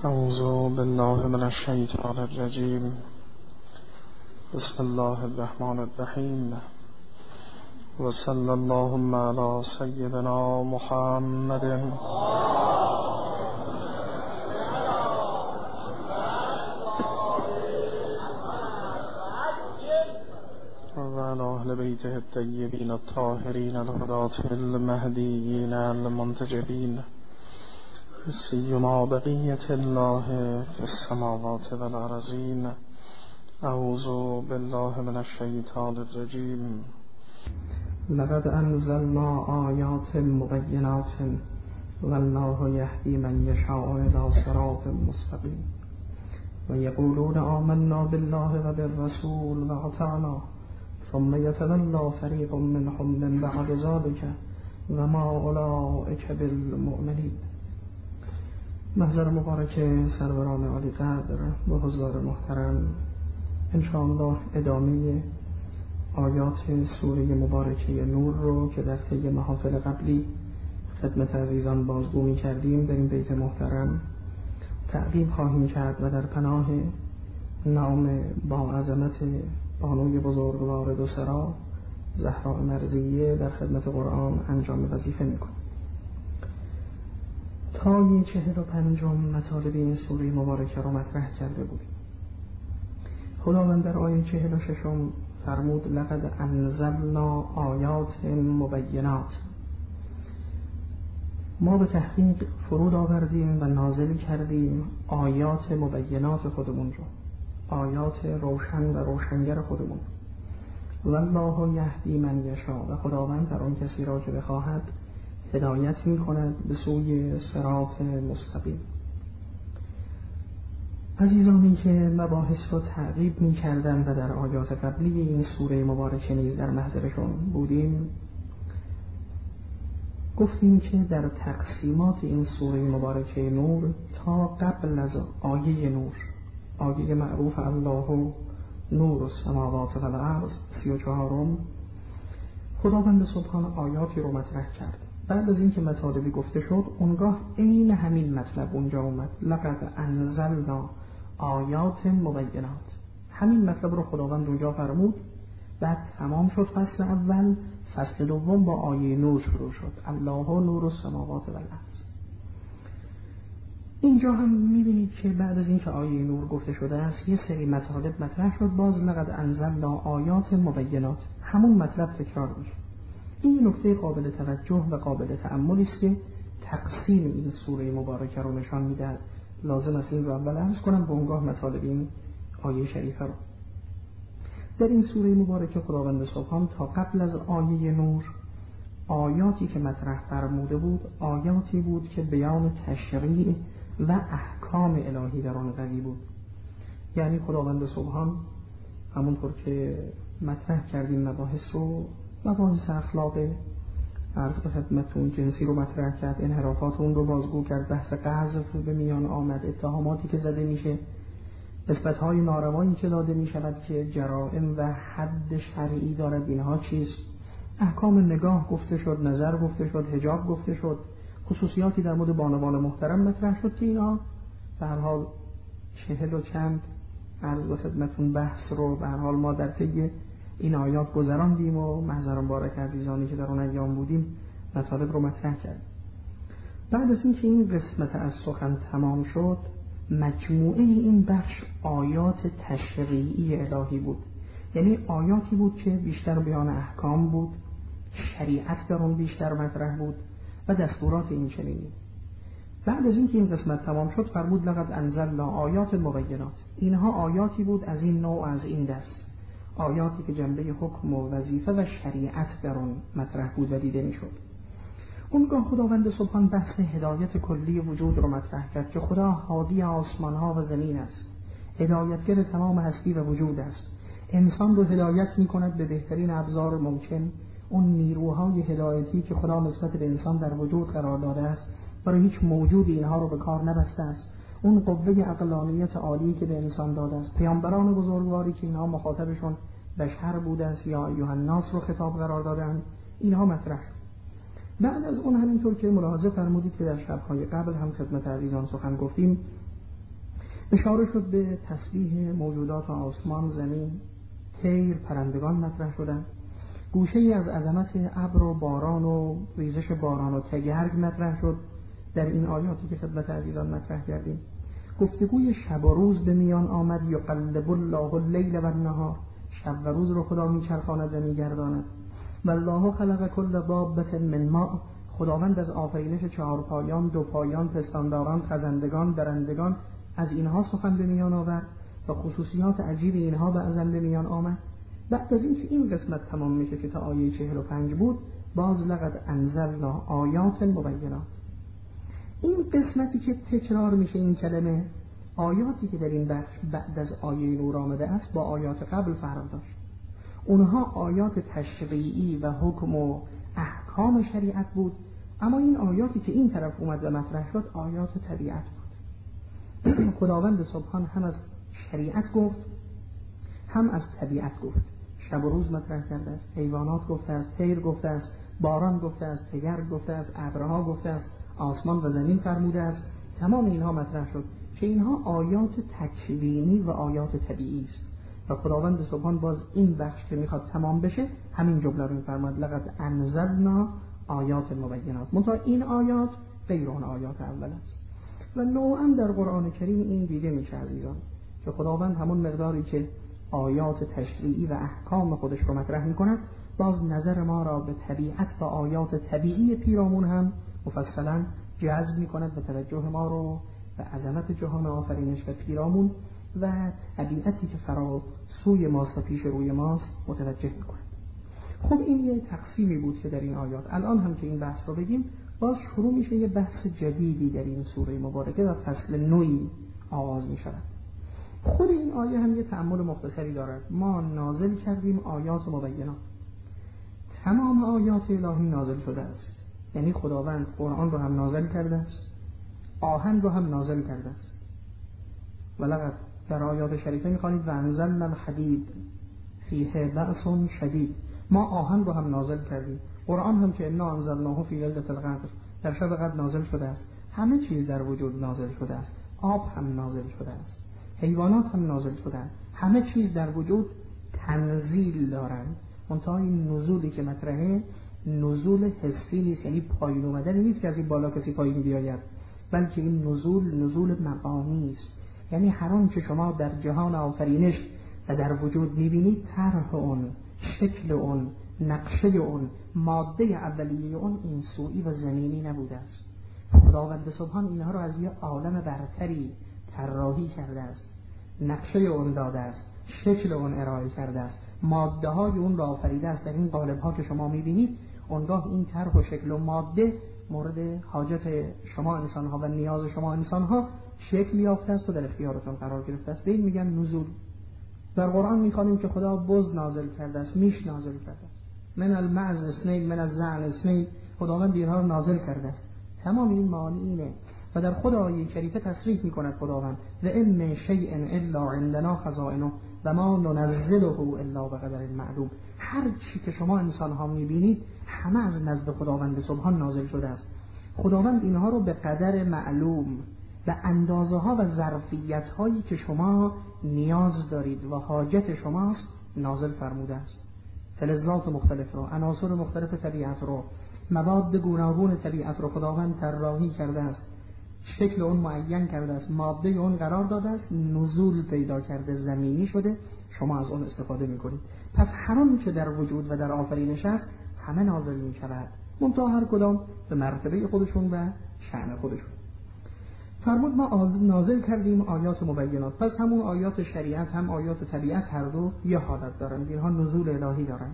اعوذ بالله من الشیطان الرجیم. بسم الله الرحمن الرحیم و صلی اللهم علی سیدنا محمد و علی اهل بیته الطیبین الطاهرین الهداة المهدیین المنتجبین، سیما بقیة الله في السماوات والأرضین. اعوذ بالله من الشیطان الرجیم. لقد انزلنا آیات مبینات والله یهدی من یشاء الی صراط مستقیم و یقولون آمنا بالله و بالرسول و اطعنا ثم یتولی فریق منهم من بعد ذلک و ما اولئک بالمؤمنین. محضر مبارک سروران عالی قدر و حضار محترم، انشاءالله ادامه آیات سوره مبارکه نور رو که در طی محافل قبلی خدمت عزیزان بازگو می کردیم در این بیت محترم تعقیب خواهیم کرد و در پناه نام با عظمت بانوی بزرگوار دو سرا زهراء مرضیه در خدمت قرآن انجام وظیفه میکنیم. تا 45 مطالب این سوره مبارکه رو مطرح کرده بودیم. خداوند در آیه 46 فرمود لقد انزلنا آیات مبینات، ما به تحقیق فرود آوردیم و نازل کردیم آیات مبینات خودمون رو، آیات روشن و روشنگر خودمون. والله یهدی من یشاء، و خداوند در آن کسی را که بخواهد هدایت می کند به سوی صراط مستقیم. عزیزانی که مباحث را تعقیب می کردن و در آیات قبلی این سوره مبارکه نیز در محضرشون بودیم، گفتیم که در تقسیمات این سوره مبارکه نور تا قبل از آیه نور، آیه معروف الله نور السماوات و الارض 34، خداوند سبحان آیاتی رو مطرح کرد. بعد از اینکه مطالبی گفته شد اونگاه عین همین مطلب اونجا اومد، لقد انزلنا آیات مبینات. همین مطلب رو خداوند اونجا فرمود. بعد تمام شد فصل اول، فصل دوم با آیه نور شروع شد، الله نور السماوات و الارض. اینجا هم میبینید که بعد از اینکه آیه نور گفته شده است یه سری مطالب مطرح شد، باز لقد انزلنا آیات مبینات، همون مطلب تکرار میشه. این نکته قابل توجه و قابل تأملی است که تقسیم این سوره مبارکه رو نشان میده. لازم است این رو اول عرض کنم به اونگاه مطالب این آیه شریفه رو. در این سوره مبارکه خداوند سبحان تا قبل از آیه نور آیاتی که مطرح فرموده بود آیاتی بود که بیان تشریع و احکام الهی در آن قوی بود. یعنی خداوند سبحان همونطور که مطرح کردیم مباحث رو، مباحث اخلاق عرض به خدمتون جنسی رو مطرح کرد، انحرافات اون رو بازگو کرد، بحث قذف به میان آمد، اتهاماتی که زده میشه، نسبت‌های ناروایی که داده میشود که جرائم و حد شرعی دارد، اینها چیست، احکام نگاه گفته شد، نظر گفته شد، حجاب گفته شد، خصوصیاتی در مورد بانوان محترم مطرح شد که اینا به هر حال 40 و چند عرض به خدمتون بحث رو به هر حال ما در طی این آیات گذراندیم و محضر مبارک عزیزانی که در اون ایام بودیم مطالب رو مطرح کردیم. بعد از اینکه این قسمت از سخن تمام شد مجموعه این بخش آیات تشریعی الهی بود، یعنی آیاتی بود که بیشتر بیان احکام بود، شریعت در اون بیشتر مطرح بود و دستورات این چنینی. بعد از اینکه این قسمت تمام شد فرمود لقد انزلنا آیات مبینات. اینها آیاتی بود از این نوع، از این دست، آیاتی که جنبه حکم و وظیفه و شریعت در اون مطرح بود و دیده می شد. اونگاه خداوند سبحان بحث هدایت کلی وجود رو مطرح کرد که خدا هادی آسمان ها و زمین است، هدایتگر تمام هستی و وجود است، انسان رو هدایت می کند به بهترین ابزار ممکن. اون نیروهای هدایتی که خدا نسبت به انسان در وجود قرار داده است برای هیچ موجودی اینها رو به کار نبسته است. اون قوه عقلانیت عالی که به انسان داده است، پیامبران بزرگواری که اینها مخاطبشون بشر بوده است یا ایها الناس رو خطاب قرار دادن، اینها مطرح شد. بعد از اون همینطور که ملاحظه فرمودید که در شب‌های قبل هم خدمت عزیزان سخن گفتیم، اشاره شد به تسبیح موجودات آسمان، زمین، طیر، پرندگان مطرح شدن. گوشه ای از عظمت ابر و باران و ریزش باران و تگرگ مطرح شد در این آیاتی که خدمت عزیزان مطرح کردیم. گفتگوی شب و روز به میان آمد، یقلب الله اللیل و النهار، شب و روز رو خدا میچرخاند و میگرداند. والله خلق کل دابة من ماء، خداوند از آفرینش چهار پایان، دو پایان، پستانداران، خزندگان، درندگان، از اینها سخن به میان آورد و خصوصیات عجیب اینها بعضا به میان آمد. بعد از اینکه این قسمت تمام میشه که تا آیه 45 بود، باز لقد انزلنا آیات مبینات. این قسمتی که تکرار میشه این کلمه، آیاتی که در این بخش بعد از آیه نور آمده است با آیات قبل فرق داشت. اونها آیات تشریعی و حکم و احکام شریعت بود، اما این آیاتی که این طرف اومد و مطرح شد آیات طبیعت بود. خداوند سبحان هم از شریعت گفت هم از طبیعت گفت. شب و روز مطرح کرده است، حیوانات گفته است، طیر گفته است، باران گفته است، تگرگ گفته است، ابرها گفته است، آسمان و زمین فرموده است. تمام اینها مطرح شد که اینها آیات تکوینی و آیات طبیعی است و خداوند سبحان باز این بخش که میخواد تمام بشه همین جمله رو میفرماد لقد انزلنا آیات مبینات. منتها این آیات غیر اون آیات اول است و نوعا در قرآن کریم این دیده میشه عزیزان که خداوند همون مقداری که آیات تشریعی و احکام خودش رو مطرح میکند، باز نظر ما را به طبیعت و آیات طبیعی پیرامون هم مفصلا جذب میکند و توجه ما رو به عظمت جهان آفرینش و پیرامون و طبیعتی که فرا سوی ماست و پیش روی ماست متوجه میکند. خب این یه تقسیمی بود که در این آیات. الان هم که این بحث رو بگیم، باز شروع میشه یه بحث جدیدی در این سوره مبارکه و فصل نوعی آغاز میشود. خود این آیه هم یه تأمل مختصری دارد. ما نازل کردیم آیات مبینات، تمام آیات الهی نازل شده است، یعنی خداوند قرآن رو هم نازل کرده است، آهن رو هم نازل کرده است. ولقد در آیات شریفه میخوانید و انزلنا الحدید فیه بأس شدید، ما آهن رو هم نازل کردیم. قرآن هم که انا انزلناه فی لیلة القدر، در شب قدر نازل شده است. همه چیز در وجود نازل شده است، آب هم نازل شده است، حیوانات هم نازل شدند، همه چیز در وجود تنزیل دارند. منتها این نزولی که مطرحه نزول حسی نیست، یعنی پایین اومدن نیست که از این بالا کسی پایین بیاید، بلکه این نزول مقامی است. یعنی هر آن که شما در جهان آفرینش و در وجود میبینید، طرح اون، شکل اون، نقشه اون، ماده اولیه اون این سوئی و زمینی نبوده است. خداوند سبحان اینها رو از یه عالم برتری طراحی کرده است، نقشه اون داده است، شکل اون ارائه کرده است، ماده های اون را آفریده است. در این قالب ها که شما میبینید، اونگاه این طرح و شکل و ماده مورد حاجت شما انسان ها و نیاز شما انسان ها شکل یافته است و در اختیارتون قرار گرفته است. این میگن نزول. در قرآن میخوانیم که خدا بز نازل کرده است، میش نازل کرده است، من المعز اثنین من الزعن اثنین، خداوند اینها رو نازل کرده است. تمام این معانی اینه و در خود آیه شریفه تصریح میکند خداوند و ان من شیء الا عندنا خزائنه و ما ننزله الا بقدر معلوم. هر چی که شما انسان ها میبینید همه از نزد خداوند سبحان نازل شده است. خداوند اینها رو به قدر معلوم، به اندازه ها و ظرفیت هایی که شما نیاز دارید و حاجت شماست نازل فرموده است. فلزات مختلف رو، عناصر مختلف طبیعت رو، مواد گوناگون طبیعت رو خداوند طراحی کرده است، شکل اون معین کرده است، ماده اون قرار داده است، نزول پیدا کرده، زمینی شده، شما از اون استفاده میکنید. پس هر آن که در وجود و در آفرینش است همه نازل میشود، منتها هر کدام به مرتبه خودشون و شأن خودشون. فرمود ما نازل کردیم آیات مبینات. پس همون آیات شریعت هم آیات طبیعت هر دو یه حالت دارند، اینها نزول الهی دارند.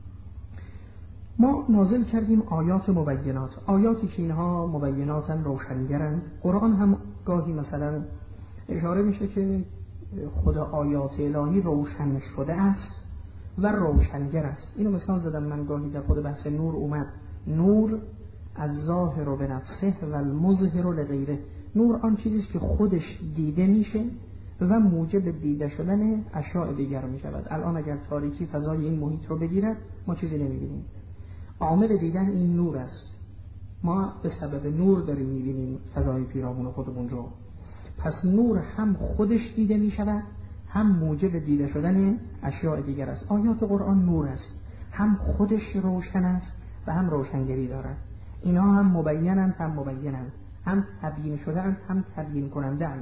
ما نازل کردیم آیات مبینات، آیاتی که اینها مبیناتن، روشنگرند. قرآن هم گاهی مثلا اشاره میشه که خود آیات الهی روشن شده است و روشنگر است. اینو مثال زدم من گاهی در خود بحث نور اومد. نور از ظاهر و به نفسه و المظهر لغیره. نور آن چیزیست که خودش دیده میشه و موجب دیده شدن اشیاء دیگر میشود. الان اگر تاریکی فضای این محیط رو بگیرد ما چیزی نمیبینیم. عامل دیدن این نور است. ما به سبب نور داریم میبینیم فضای پیرامون خودمون رو. پس نور هم خودش دیده می شود، هم موجب دیده شدن اشیاء دیگر است. آیات قرآن نور است، هم خودش روشن است و هم روشنگری دارد. اینا هم مبینند هم مبینند، هم تبیین شده اند هم تبیین کننده اند.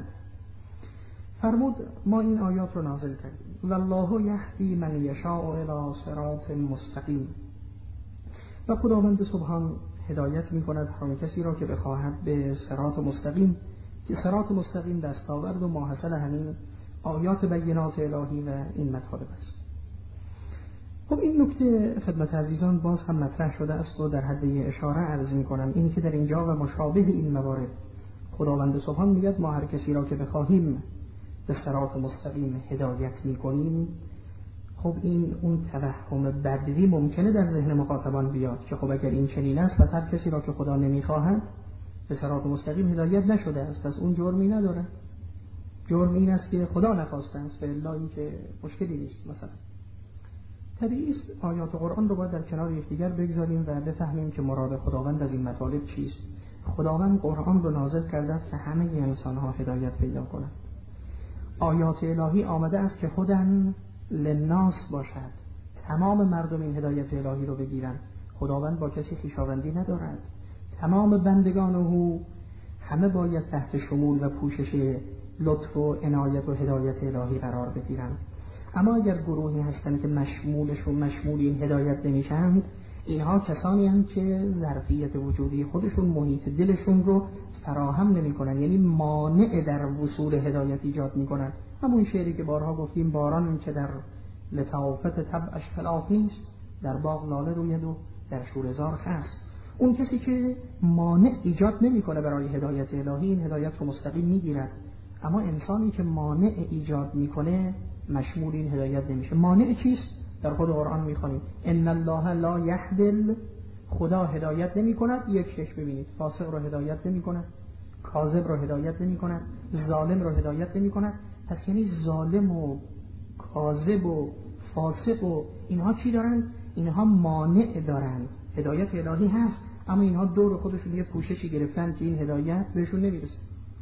فرمود ما این آیات رو نازل کردیم والله یهدی من یشاء الی صراط مستقیم. و خداوند سبحان هدایت می کند هر کسی را که بخواهد به صراط مستقیم، که صراط مستقیم دستاورد و ماحصل همین آیات بینات الهی و این مطالب است. خب این نکته خدمت عزیزان باز هم مطرح شده است و در حد اشاره عرض می کنم، اینی که در اینجا و مشابه این موارد خداوند سبحان میگه ما هر کسی را که بخواهیم به صراط مستقیم هدایت می کنیم. خب این اون توهم بدوی ممکنه در ذهن مخاطبان بیاد که خب اگر این چنین است پس هر کسی را که خدا نمیخواهد به صراط مستقیم هدایت نشده است، پس اون جرمی نداره. جرم این است که خدا نخواسته است، فعلا این که مشکلی نیست. مثلا طبیعی است آیات قرآن رو باید در کنار یکدیگر بگذاریم و بفهمیم که مراد خداوند از این مطالب چیست. خداوند قرآن رو نازل کرده است که همه انسان‌ها هدایت پیدا کنند. آیات الهی آمده است که هدن للناس باشد، تمام مردم این هدایت الهی رو بگیرند. خداوند با کسی خویشاوندی ندارد، تمام بندگان او همه باید تحت شمول و پوشش لطف و عنایت و هدایت الهی قرار بگیرند. اما اگر گروهی هستند که مشمول این هدایت نمیشند، اینها کسانی هستند که ظرفیت وجودی خودشون، محیط دلشون رو فراهم نمی‌کنند، یعنی مانع در وصول هدایت ایجاد می‌کنند. همون شعری که بارها گفتیم باران که در لطافت طبعش خلاف نیست، در باغ لاله روید و در شوره‌زار خست. اون کسی که مانع ایجاد نمی‌کنه برای هدایت الهی این هدایت رو مستقیم می‌گیرد. اما انسانی که مانع ایجاد می‌کنه مشمول این هدایت نمیشه. مانع چیست؟ در خود قرآن می‌خوانیم ان الله لا یهدی، خدا هدایت نمی‌کند. یک شش ببینید، فاسق رو هدایت نمی‌کند، کاذب رو هدایت نمی‌کند، ظالم رو هدایت نمی‌کند. پس یعنی ظالم و کاذب و فاسق و اینها چی دارن؟ اینها مانع دارن. هدایت الهی هست اما اینها دور خودشون یه پوششی گرفتن که این هدایت بهشون نمیرسه،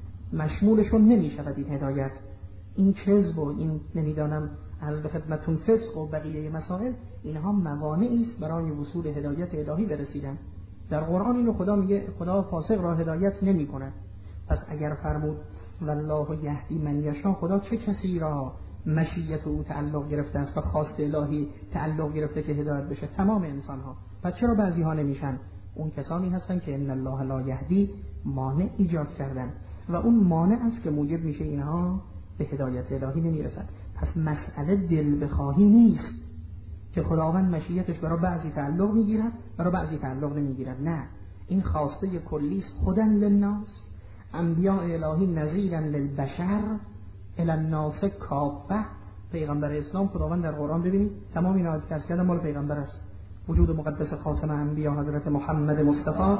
مشمولشون نمیشود این هدایت. این کذب و این نمیدانم عرض به خدمتون فسق و بقیه مسائل، اینها موانعی است برای وصول هدایت الهی برسیدن. در قرآن اینو خدا میگه خدا فاسق را هدایت نمی‌کند. پس اگر فرمود والله یهدی من یشاء، خدا چه کسی را مشیت او تعلق گرفته است و خواست الهی تعلق گرفته که هدایت بشه؟ تمام انسان ها. پس چرا بعضی ها نمیشن؟ اون کسانی هستن که ان الله لا یهدی مانع ایجاد کردن و اون مانع است که موجب میشه اینها به هدایت الهی نمیرسن. پس مسئله دل بخواهی نیست که خداوند مشیتش برای بعضی تعلق میگیرد برای بعضی تعلق نمیگیرد. نه، این خواسته کلی است. هدن للناس، انبیاء الهی نذیرا للبشر الی الناس کافه. پیغمبر اسلام خداوند در قرآن ببینید تمام این آیات که از کردم مال پیغمبر است. وجود مقدس خاتم انبیا حضرت محمد مصطفی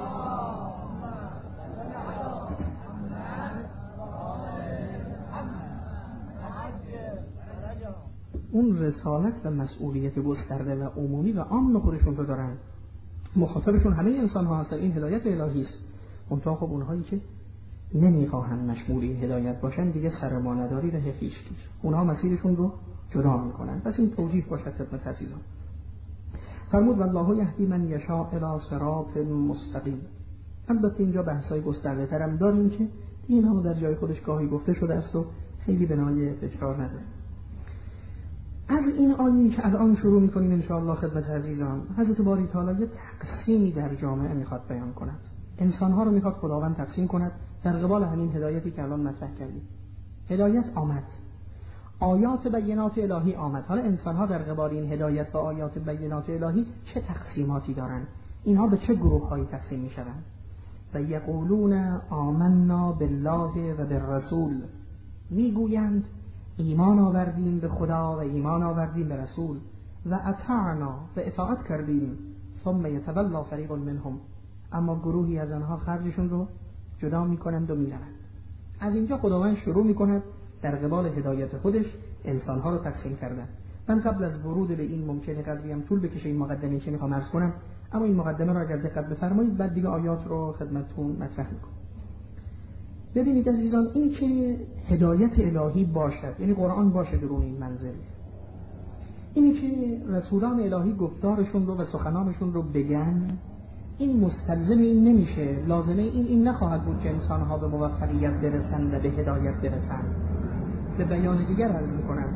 اون رسالت و مسئولیت گسترده و عمومی و عام خودشون رو دارن. مخاطبشون همه انسان ها هستن. این هدایت الهی است. منتها خب اونهایی که نمیخواهند مشمول این هدایت باشن دیگه سر ما نداری و حفیشگیر، اونها مسیرشون رو جدا میکنن. پس این توجیه باشد خدمت عزیزان. فرمود والله یهدی من یشاء الی صراط مستقیم. البته اینجا بحثای گسترده ترم داریم که این هم در جای خودش گاهی گفته شده است و خیلی بنای تکرار نداره. از این آیه که الان شروع میکنیم ان شاء الله خدمت عزیزان، حضرت باری تعالی یه تقسیمی در جامعه میخواد بیان کند. انسانها رو میخواد خداوند تقسیم کند در قبال همین هدایتی که الان مطرح کردیم. هدایت آمد، آیات بینات الهی آمد. حالا انسانها در قبال این هدایت و آیات بینات الهی چه تقسیماتی دارند؟ اینها به چه گروه‌هایی تقسیم میشوند؟ و یقولون آمنا بالله و بالرسول، میگویند ایمان آوردیم به خدا و ایمان آوردیم به رسول، و اطعنا و اطاعت کردیم، ثم یتولا فریق منهم، اما گروهی از آنها خرجشون رو جدا میکنند و میروند. از اینجا خداوند شروع میکند در قبال هدایت خودش انسانها رو تقسیم کردن. من قبل از ورود به این ممکنه قدری هم طول بکشه این مقدمه که میخوام عرض کنم، اما این مقدمه رو اگر دقت بفرمایید بعد دیگه آیات رو خدمتتون مطرح میکنم. ببینید عزیزان، این که هدایت الهی باشد، یعنی قرآن باشه در این منزل، اینی که رسولان الهی گفتارشون رو و سخنانشون رو بگن، این مستلزم این نمیشه، لازمه این نخواهد بود که انسانها به موفقیت برسند و به هدایت برسند. به بیان دیگر عرض میکنم،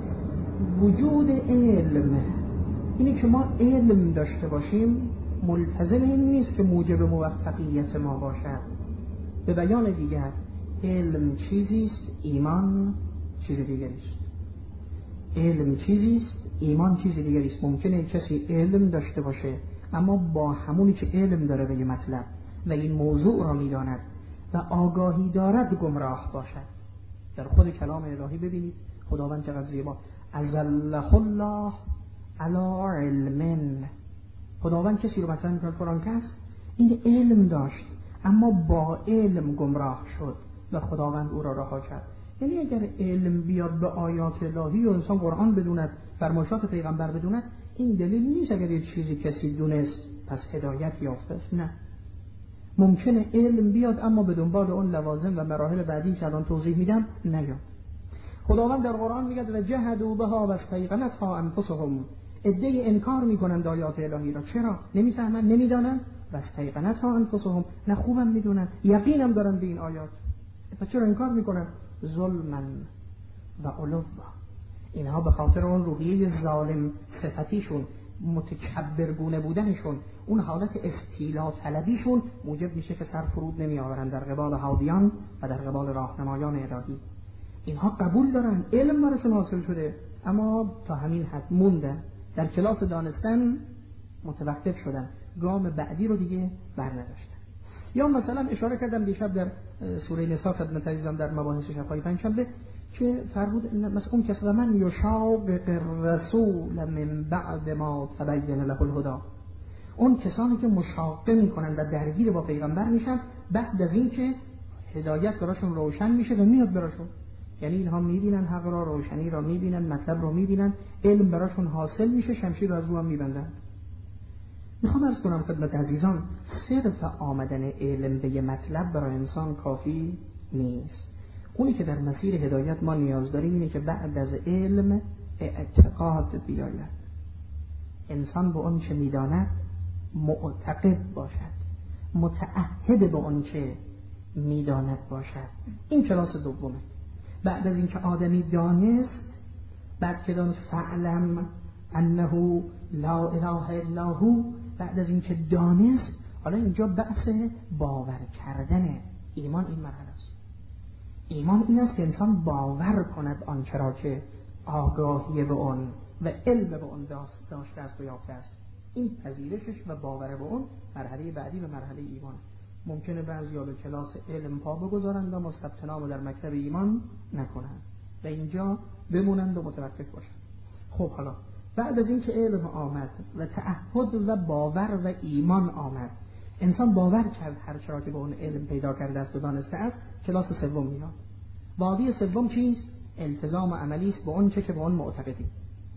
وجود علم، اینی که ما علم داشته باشیم ملتزم این نیست که موجب موفقیت ما باشد. به بیان دیگر، علم چیزیست، ایمان چیز دیگری است. علم چیزیست، ایمان چیز دیگری است. ممکنه کسی علم داشته باشه اما با همونی که علم داره به یه مطلب و این موضوع را میداند و آگاهی دارد گمراه باشد. در خود کلام الهی ببینید خداوند چقدر زیبا، ازله الله علی علم. خداوند کسی رو مثلا میگه فلان کس این علم داشت اما با علم گمراه شد و خداوند او را رها کرد. یعنی اگر علم بیاد به آیات الهی و انسان قرآن بدوند، فرمایشات پیغمبر بدوند، این دلیل نیست اگر یه چیزی کسی دونست پس هدایت یافته است. نه، ممکنه علم بیاد اما به دنبال اون لوازم و مراحل بعدی که الان توضیح میدم نیاد. خداوند در قرآن میگه و جحدوا بها واستيقنتها انفسهم، عده‌ای انکار میکنند آیات الهی را. چرا؟ نمیفهمن، نمیدانن. واستيقنتها انفسهم، نه خوبم میدونن، یقینم دارن به این آیات، پس چرا انکار میکنن؟ ظلما و علوا. اینها به خاطر اون روحیه ظالم صفتیشون، متکبرگونه بودنشون، اون حالت استیلا طلبیشون موجب میشه که سر فرود نمی آورن در قبال هادیان و در قبال راهنمایان الهی. اینها قبول دارن، علم براشون حاصل شده اما تا همین حد موندن، در کلاس دانستن متوقف شدن، گام بعدی رو دیگه بر نداشتن. یا مثلا اشاره کردم دیشب در سوره نساء خدمت عزیزان در مباحث شفای پنجشنبه که فرمود مثلا اون کس من یشاقق الرسول من بعد ما تبین له الهدی، اون کسانی که مشاقه میکنن و درگیر با پیغمبر میشن بعد از این که هدایت براشون روشن میشه و میاد براشون، یعنی اینها میبینن حق را، روشنی را میبینن، مطلب را میبینن، علم براشون حاصل میشه، شمشیر را از رو هم میبندن. میخوام عرض کنم خدمت عزیزان، صرف آمدن علم به یه مطلب برای انسان کافی نیست. اونی که در مسیر هدایت ما نیاز داریم اینه که بعد از علم اعتقاد بیاید، انسان به اون چه میداند معتقد باشد، متعهد به اون چه میداند باشد. این کلاس دومه. بعد از اینکه آدمی دانست، بعد که دانست فعلم انه لا اله الا هو، بعد از اینکه دانست، حالا اینجا بحث باور کردن. ایمان این مرحله است. ایمان این است که انسان باور کند آنچه را که آگاهی به اون و علم به اون داشته است و یافته است. این پذیرشش و باور به اون مرحله بعدی و مرحله ایمان. ممکنه بعضیا به کلاس علم پا بگذارند و ثبت نام در مکتب ایمان نکنند و اینجا بمونند و متوقف باشند. خب حالا بعد از اینکه علم آمد و تعهد و باور و ایمان آمد، انسان باور کرد هر چرا که به اون علم پیدا کرده است و دانسته است، کلاس سوم میاد. وادی سوم چیست؟ التزام عملی است به اون چه که به اون معتقدیم.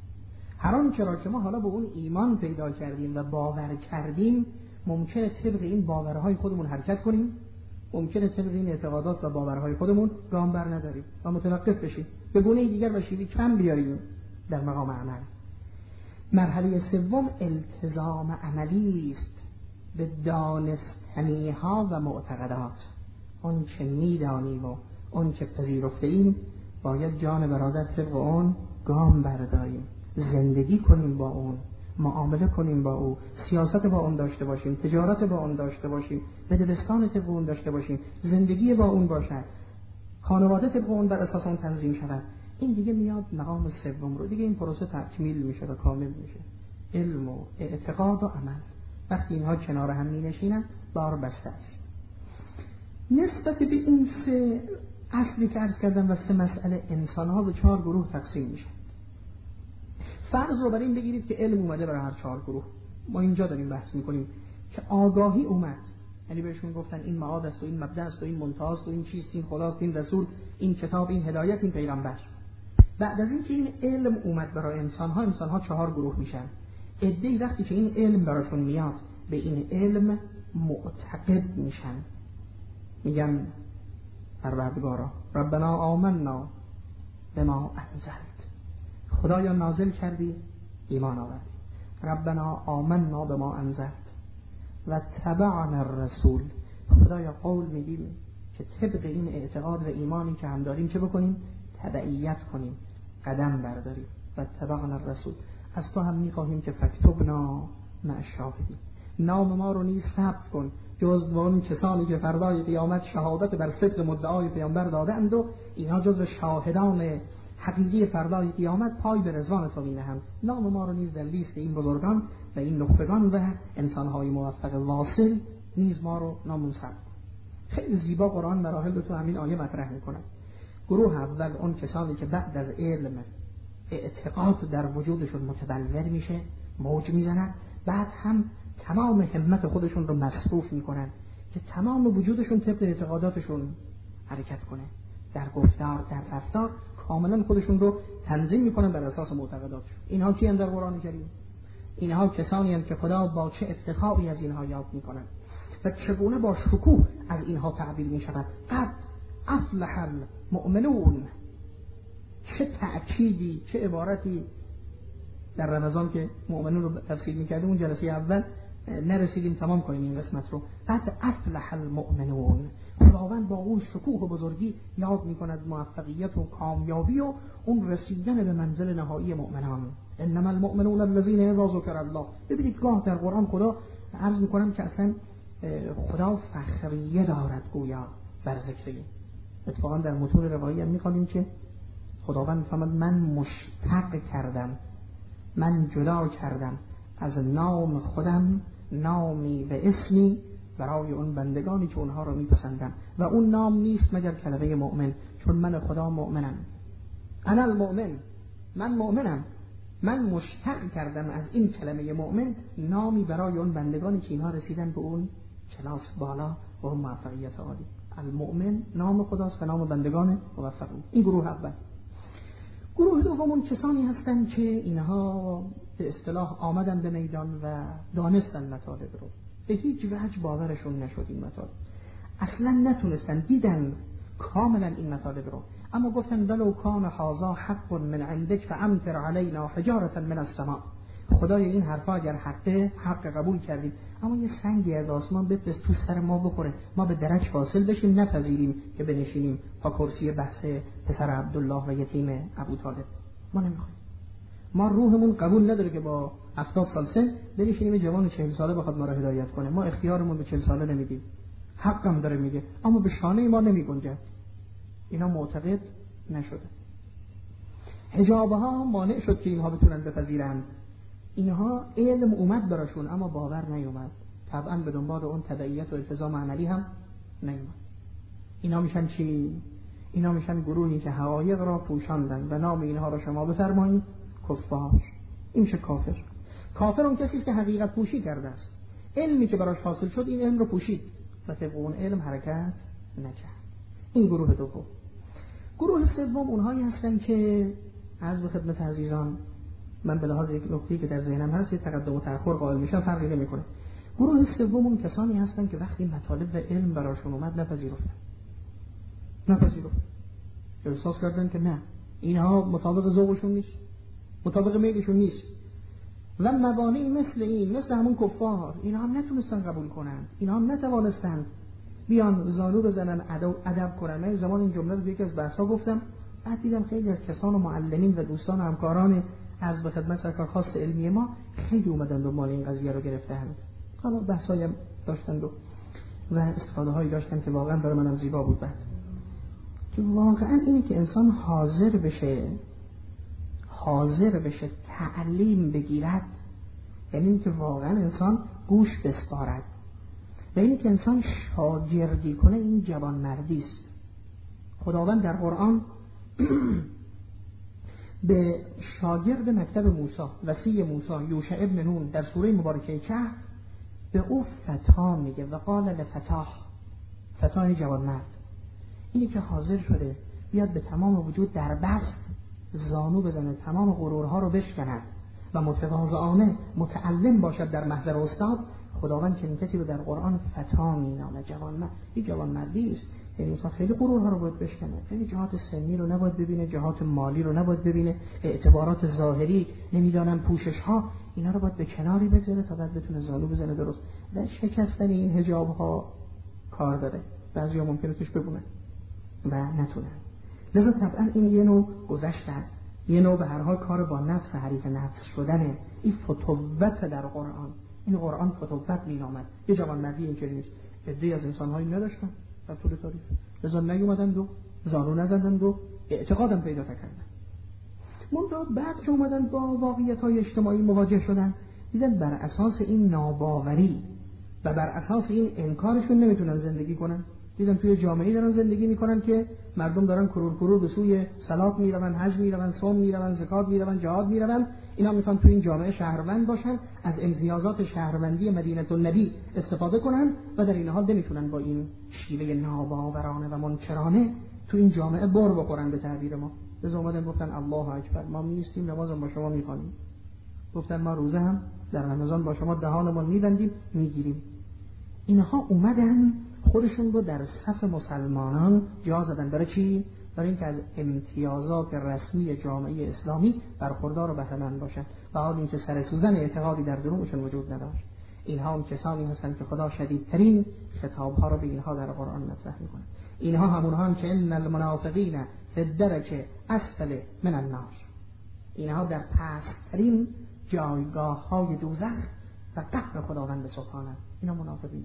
هر آن چرا که ما حالا به اون ایمان پیدا کردیم و باور کردیم، ممکنه طبق این باورهای خودمون حرکت کنیم، ممکنه طبق این اعتقادات و باورهای خودمون گام بر نداریم و متوقف بشیم، به گونه دیگر و شیوی کم بیاریم در مقام عمل. مرحله سوم التزام عملی است به دانستنی‌ها و معتقدات. اون چه می‌دانیم و اون چه پذیرفته ایم باید جان برادر طبق اون گام برداریم، زندگی کنیم با اون، معامله کنیم با او، سیاست با اون داشته باشیم، تجارت با اون داشته باشیم، بدبستان طبق اون داشته باشیم، زندگی با اون باشد، خانواده طبق اون بر اساس اون تنظیم شود. این دیگه میاد مقام سوم رو، دیگه این پروسه تکمیل میشه و کامل میشه. علم و اعتقاد و عمل وقتی اینها کنار هم می نشینن بار بسته است. نسبت به این سه اصلی که عرض کردم و سه مسئله، انسان ها به 4 گروه تقسیم میشن. فرض رو بر این بگیرید که علم اومده برای هر 4 گروه. ما اینجا داریم بحث میکنیم که آگاهی اومد، یعنی بهشون گفتن این معاد است و این مبدأ است و این منتهی است و این چیست، این خداست، این رسول، این کتاب، این هدایت، این پیغمبر. بعد از اینکه این علم اومد برای انسان ها 4 گروه میشن. عده‌ای وقتی که این علم براشون میاد به این علم معتقد میشن، میگن پروردگارا ربنا آمنا بما انزلت، خدایا نازل کردی ایمان آوردی، ربنا آمنا بما انزلت و تبعنا الرسول، خدایا قول میدیم که طبق این اعتقاد و ایمانی که هم داریم چه بکنیم؟ تبعیت کنیم، قدم برداریم. و تبعنا الرسول، از تو هم میخواهیم که فکتبنا مع الشاهدین، نام ما رو نیز ثبت کن جزو اون کسانی که فردای قیامت شهادت بر صدق مدعای پیامبر دادند و اینها جزو شاهدان حقیقی فردای قیامت پای به رضوان تو می‌نهند. نام ما رو نیز در لیست این بزرگان و این نخبگان و انسان‌های موفق واصل نیز ما رو نامون ثبت. خیلی زیبا قرآن مراحل رو تو همین آیه مطرح می‌کنه. گروه اول اون کسانی که بعد از علم اعتقاد در وجودشون متبلور میشه، موج میزنن، بعد هم تمام همت خودشون رو مصروف میکنن که تمام وجودشون طبق اعتقاداتشون حرکت کنه، در گفتار، در رفتار کاملا خودشون رو تنظیم میکنن بر اساس معتقداتشون. اینها کی در قرآن کریم؟ اینها کسانی هستند که خدا با چه افتخاری از اینها یاد میکنن و چگونه با شکوه از اینها تعبیر میشود. قد افلح المؤمنون، چه تأکیدی، چه عبارتی در رمضان که مؤمنون رو تفسیر میکردیم اون جلسه اول نرسیدیم تمام کنیم این قسمت رو. قد افلح المؤمنون، خداوند با اون شکوه و بزرگی یاد میکند موفقیت و کامیابی و اون رسیدن به منزل نهایی مؤمنان. انما المؤمنون الذين اذا ذکر الله. ببینید گاه در قرآن خدا عرض میکنم که اصلا خدا فخریه دارد گویا بر ذکر. اتفاقا در متون روایی هم میخوانیم که خداوند فرمود من مشتق کردم، من جدا کردم از نام خودم نامی به اسمی برای اون بندگانی که اونها رو میپسندم و اون نام نیست مگر کلمه مؤمن، چون من خدا مؤمنم. انا المؤمن، من مؤمنم، من مشتق کردم از این کلمه مؤمن نامی برای اون بندگانی که اینها رسیدن به اون کلاس بالا و اون موفقیت عالی. المؤمن نام خداست و نام بندگان موفق. این گروه اول. گروه دوم کسانی هستند که اینها به اصطلاح آمدن به میدان و دانستن مطالب رو، به هیچ وجه باورشون نشد این مطالب، اصلا نتونستن دیدن کاملا این مطالب رو، اما گفتن ولو کان هذا حق من عندك فامطر علينا حجارة من السماء. خدای این حرفا اگر حق قبول کردیم، اما یه سنگی از آسمان بفرست تو سر ما بخوره، ما به درک فاصل بشیم، نپذیریم که بنشینیم پا کرسی بحث پسر عبدالله و یتیم ابو طالب. ما نمیخوایم، ما روحمون قبول نداره که با 70 سال سن بنشینیم جوان 40 ساله بخواد ما را هدایت کنه. ما اختیارمون به 40 ساله نمیدیم، حقم داره میگه، اما به شانه ما نمیگنجه. اینا معتقد نشده. حجابها مانع شد که اینها بتونن بپذیرن. اینها علم اومد براشون اما باور نیومد، طبعا به دنبال اون تبعیت و التزام عملی هم نیومد. اینا میشن چی؟ اینا میشن گروهی که حقایق را پوشاندن و نام اینها را شما بفرمایید کفار. این میشه کافر. کافر اون کسی است که حقیقت پوشی کرده است، علمی که براش حاصل شد این علم رو پوشید و طبق اون علم حرکت نکرد. این گروه دوم. گروه سوم اونهایی هستن که عرض به خدمت عزیزان من به لحاظ یک نکته‌ای که در ذهنم هست تقدم و تأخر قائل میشم، فرقی نمیکنه. گروه سوم اون کسانی هستن که وقتی مطالب و علم براشون اومد نپذیرفتن، احساس کردن که نه اینها مطابق ذوقشون نیست، مطابق میلشون نیست و مبانی مثل این، مثل همون کفار، اینها هم نتونستن قبول کنن، اینها هم نتوانستن بیان زانو بزنن ادب کنن. من زمان این جمله رو یکی از بحث‌ها گفتم، بعد دیدم خیلی از کسان و معلمین و دوستان و همکاران عرض به خدمت سرکار خاص علمی ما خیلی اومدن دنبال این قضیه رو گرفتند. حالا بحثایی هم داشتند و استفاده هایی داشتن که واقعا برای منم زیبا بود. بعد که واقعا اینه که انسان حاضر بشه تعلیم بگیرد، یعنی این که واقعا انسان گوش بسپارد و اینه که انسان شاگردی کنه، این جوان مردی است. خداوند در قرآن به شاگرد مکتب موسی، وصی موسی یوشع ابن نون در سوره مبارکه کهف به او فتا میگه و قال لفتاه جوان مرد، اینی که حاضر شده بیاد به تمام وجود در بست زانو بزنه، تمام غرورها رو بشکند و متواضعانه متعلم باشد در محضر استاد. خداوند چنین کسی رو در قرآن فتا مینامه، جوان مرد. این جوان مردی است یعنی انسان خیلی غرورها رو باید بشکنه، خیلی جهات سنی رو نباید ببینه، جهات مالی رو نباید ببینه، اعتبارات ظاهری، نمیدانم پوشش ها، اینا رو باید به کناری بگذاره تا بعد بتونه زانو بزنه درست. در شکستن این حجاب ها کار داره، بعضیا ممکنه توش ببونه و نتونن. لذا طبعا این یه نوع گذشتن، یه نوع به هر حال کار با نفس، حریف نفس شدنه. این فتوت در قرآن، این قرآن فتوت مینامد. یه جوانمردی اینجوری نیست. عده‌ای از انسان‌هایی نداشتن در طول تاریخ، لذا نیومدن و زانو نزدن و اعتقادم پیدا کردن. منتها بعد که اومدن با واقعیت‌های اجتماعی مواجه شدن، دیدن بر اساس این ناباوری و بر اساس این انکارشون نمیتونن زندگی کنن. دیدن توی جامعه‌ای دارن زندگی میکنن که مردم دارن کرور به سوی صلات میرون، حج میرون، صوم میرون، زکات میرون، جهاد میرون. اینا میخوان توی این جامعه شهروند باشن، از امتیازات شهروندی مدینه النبی استفاده کنن و در این حال نمیتونن با این شیوه ناباورانه و منکرانه تو این جامعه بر بخورن به تعبیر ما. لذا اومدن گفتن الله اکبر، ما میستیم نمازم با شما میخوانیم. گفتن ما روزه هم در رمضان با شما دهانمون میبندیم میگیریم. اینها اومدن خودشون رو در صف مسلمانان جا زدن. برای چی؟ برای اینکه از امتیازات رسمی جامعه اسلامی برخوردار و بهره‌مند باشن و حال اینکه سر سوزن اعتقادی در درونشون وجود نداشت. اینها هم کسانی هستند که خدا شدیدترین خطاب‌ها رو به اینها در قرآن مطرح می‌کنه. اینها همونها که ان المنافقین فی الدرک اسفل من النار، اینها در پست‌ترین جایگاه‌های دوزخ و قهر خداوند سبحانه. اینا منافقین،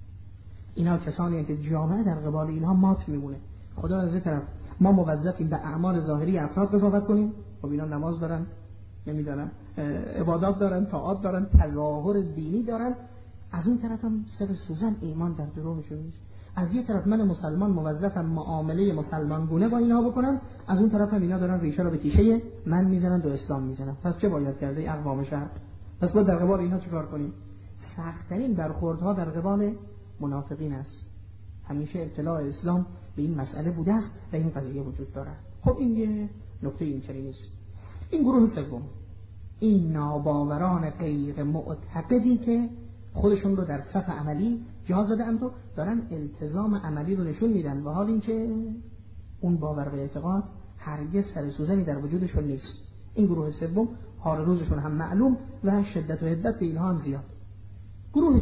اینا کسانی که جامعه در قبال اینها مات میمونه. خدا از این طرف ما موظفیم به اعمال ظاهری افراد قضاوت کنیم، خب اینا نماز دارن، نمیدونم عبادات دارن، طاعات دارن، تظاهر دینی دارن، از اون طرف هم سر سوزن ایمان در درونشون نیست. از یک طرف من مسلمان موظفم معامله مسلمان گونه با اینها بکنم، از اون طرف هم اینا دارن ریشه رو به تیشه من میزنن و اسلام میزنن. پس چه باید کرده اقوام شهر؟ پس باید در قبال اینها چیکار کنیم؟ سخت‌ترین برخوردها در قبال منافقین است. همیشه اطلاع اسلام به این مسئله بوده است و این قضیه وجود دارد. خب این یه نکته اینچنین نیست. این گروه سوم، این ناباوران غیر معتقدی که خودشون رو در صف عملی جا زده‌اند و دارن التزام عملی رو نشون میدن و حال اینکه اون باور و اعتقاد هرگز سر سوزنی در وجودشون نیست. این گروه سوم حال روزشون هم معلوم و شدت و حدت اینها هم زیاد. گروه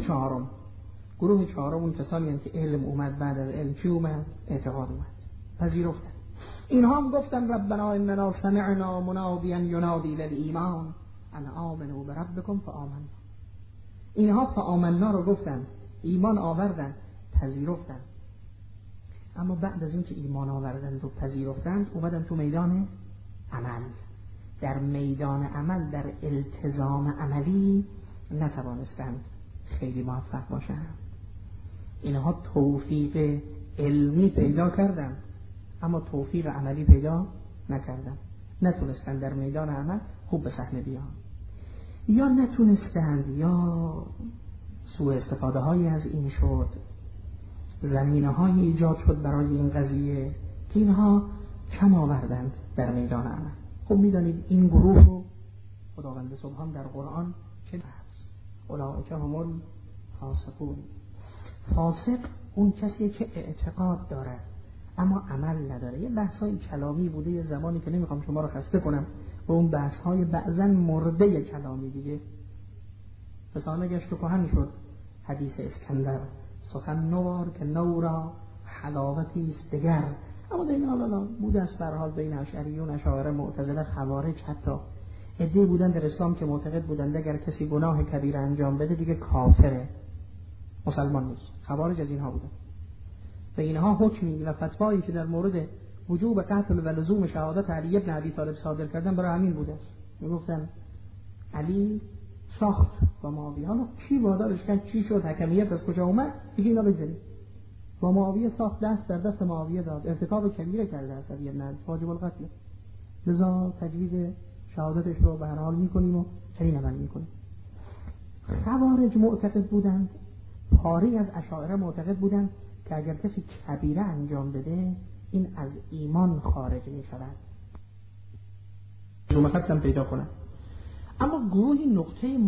چهارم اون کسانی هستند که علم اومد، بعد از علم چی اومد؟ اعتقاد اومد، پذیرفتن. اینها هم گفتن ربنا اننا سمعنا منادیا ینادی للایمان ان آمنوا بربکم فآمنا. اینها فآمنا رو گفتن، ایمان آوردن، پذیرفتن. اما بعد از اینکه ایمان آوردن و پذیرفتن اومدن تو میدان عمل. در میدان عمل، در التزام عملی نتوانستند خیلی موفق باشند. اینها توفیق علمی پیدا کردن اما توفیق عملی پیدا نکردن. نتونستن در میدان عمل خوب به صحنه بیان، یا نتونستند یا سوء استفاده هایی از این شد، زمینه های ایجاد شد برای این قضیه که اینها کم آوردند در میدان عمل. خب میدانید این گروه رو خداوند سبحان در قرآن چه هست؟ اولئک هم الفاسقون. فاسق اون کسیه که اعتقاد دارد اما عمل نداره. یه بحث‌های کلامی بوده یه زمانی که نمیخوام شما رو خسته کنم و اون بحث‌های بعضاً مرده کلامی دیگه فسانه گشت و کهن شد. حدیث اسکندر سخن نوار که نورا حلاوتی است دگر. اما در این حالا بوده است در حال بین اشعریون، اشاعره، معتزله، خوارج، حتی عده‌ای بودن در اسلام که معتقد بودند اگر کسی گناه کبیره انجام بده دیگه کافره، مسلمان نیست. خوارج از اینها بودن و اینها حکمی و فتوایی که در مورد وجوب قتل و لزوم شهادت علی ابن ابی طالب صادر کردن برای همین بوده است. میگفتن علی ساخت با معاویه، حالا کی وادارش کرد، چی شد، حکمیت از کجا اومد، دیگه اینا بگذارید. با معاویه ساخت، دست در دست معاویه داد، ارتکاب کبیره کرده است علی ابن ابی واجب القتل، لذا تجویز شهادتش رو به هر حال میکنیم و چنین عمل میکنیم. خوارج معتقد بودند، پاری از اشاعره معتقد بودند که اگر کسی کبیره انجام بده این از ایمان خارج می شود، جمعتم پیدا کنند. اما گروهی نقطه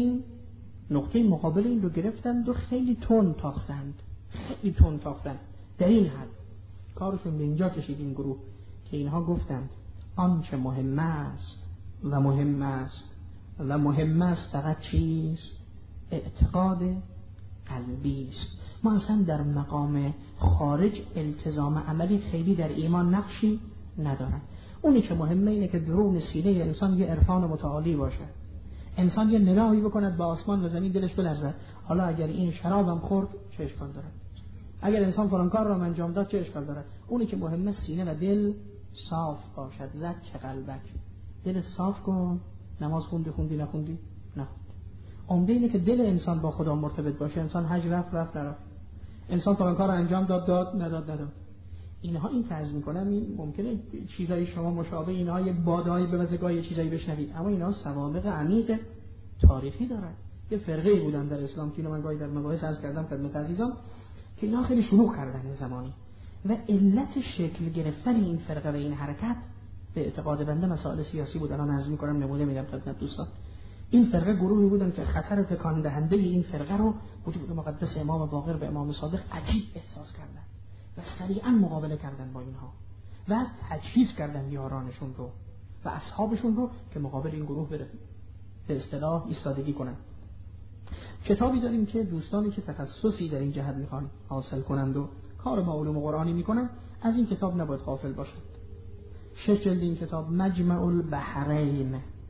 مقابل این رو گرفتند و خیلی تند تاختند. در این حد کارشون به اینجا کشید این گروه که اینها گفتند آنچه مهم است و مهم است و مهم است فقط چیست؟ اعتقاد قلبی است. ما اصلا در مقام خارج التزام عملی خیلی در ایمان نقشی ندارن. اونی که مهمه اینه که درون سینه انسان یه عرفان متعالی باشه، انسان یه نگاهی بکند به آسمان و زمین دلش بلرزد. حالا اگر این شرابم خورد چه اشکال داره؟ اگر انسان فلان کار را انجام داد چه اشکال داره؟ اونی که مهمه سینه و دل صاف باشد. زک قلبک، دل صاف کن. نماز خوندی نخوندی نخوند. عمده اینه که دل انسان با خدا مرتبط باشه. انسان حج رفت نرفت، انسان فلان کار را انجام داد نداد. اینها این فرض میکنم این ممکنه چیزایی شما مشابه اینها یک بادایی به وزگاه چیزایی بشنوید، اما اینها سوابق عمیق تاریخی دارن. یه فرقه بودن در اسلام که اینو من گاهی در مباحث عرض کردم خدمت عزیزان که اینا خیلی شلوغ کردن زمانی و علت شکل گرفتن این فرقه و این حرکت به اعتقاد بنده مسائل سیاسی بود. الان عرض میکنم نمونه میدم خدمت دوستان. این فرقه گروهی بودن که خطر تکان دهنده این فرقه رو وجود مقدس امام باقر به امام صادق عجیب احساس کردن و سریعا مقابله کردن با اینها و تجهیز کردن یارانشون رو و اصحابشون رو که مقابل این گروه به اصطلاح ایستادگی کنن. کتابی داریم که دوستانی که تخصصی در این جهت میخوان حاصل کنند و کار با علوم قرآنی میکنن از این کتاب نباید غافل باشند. 6 جلد این کتاب مجمع البحرین،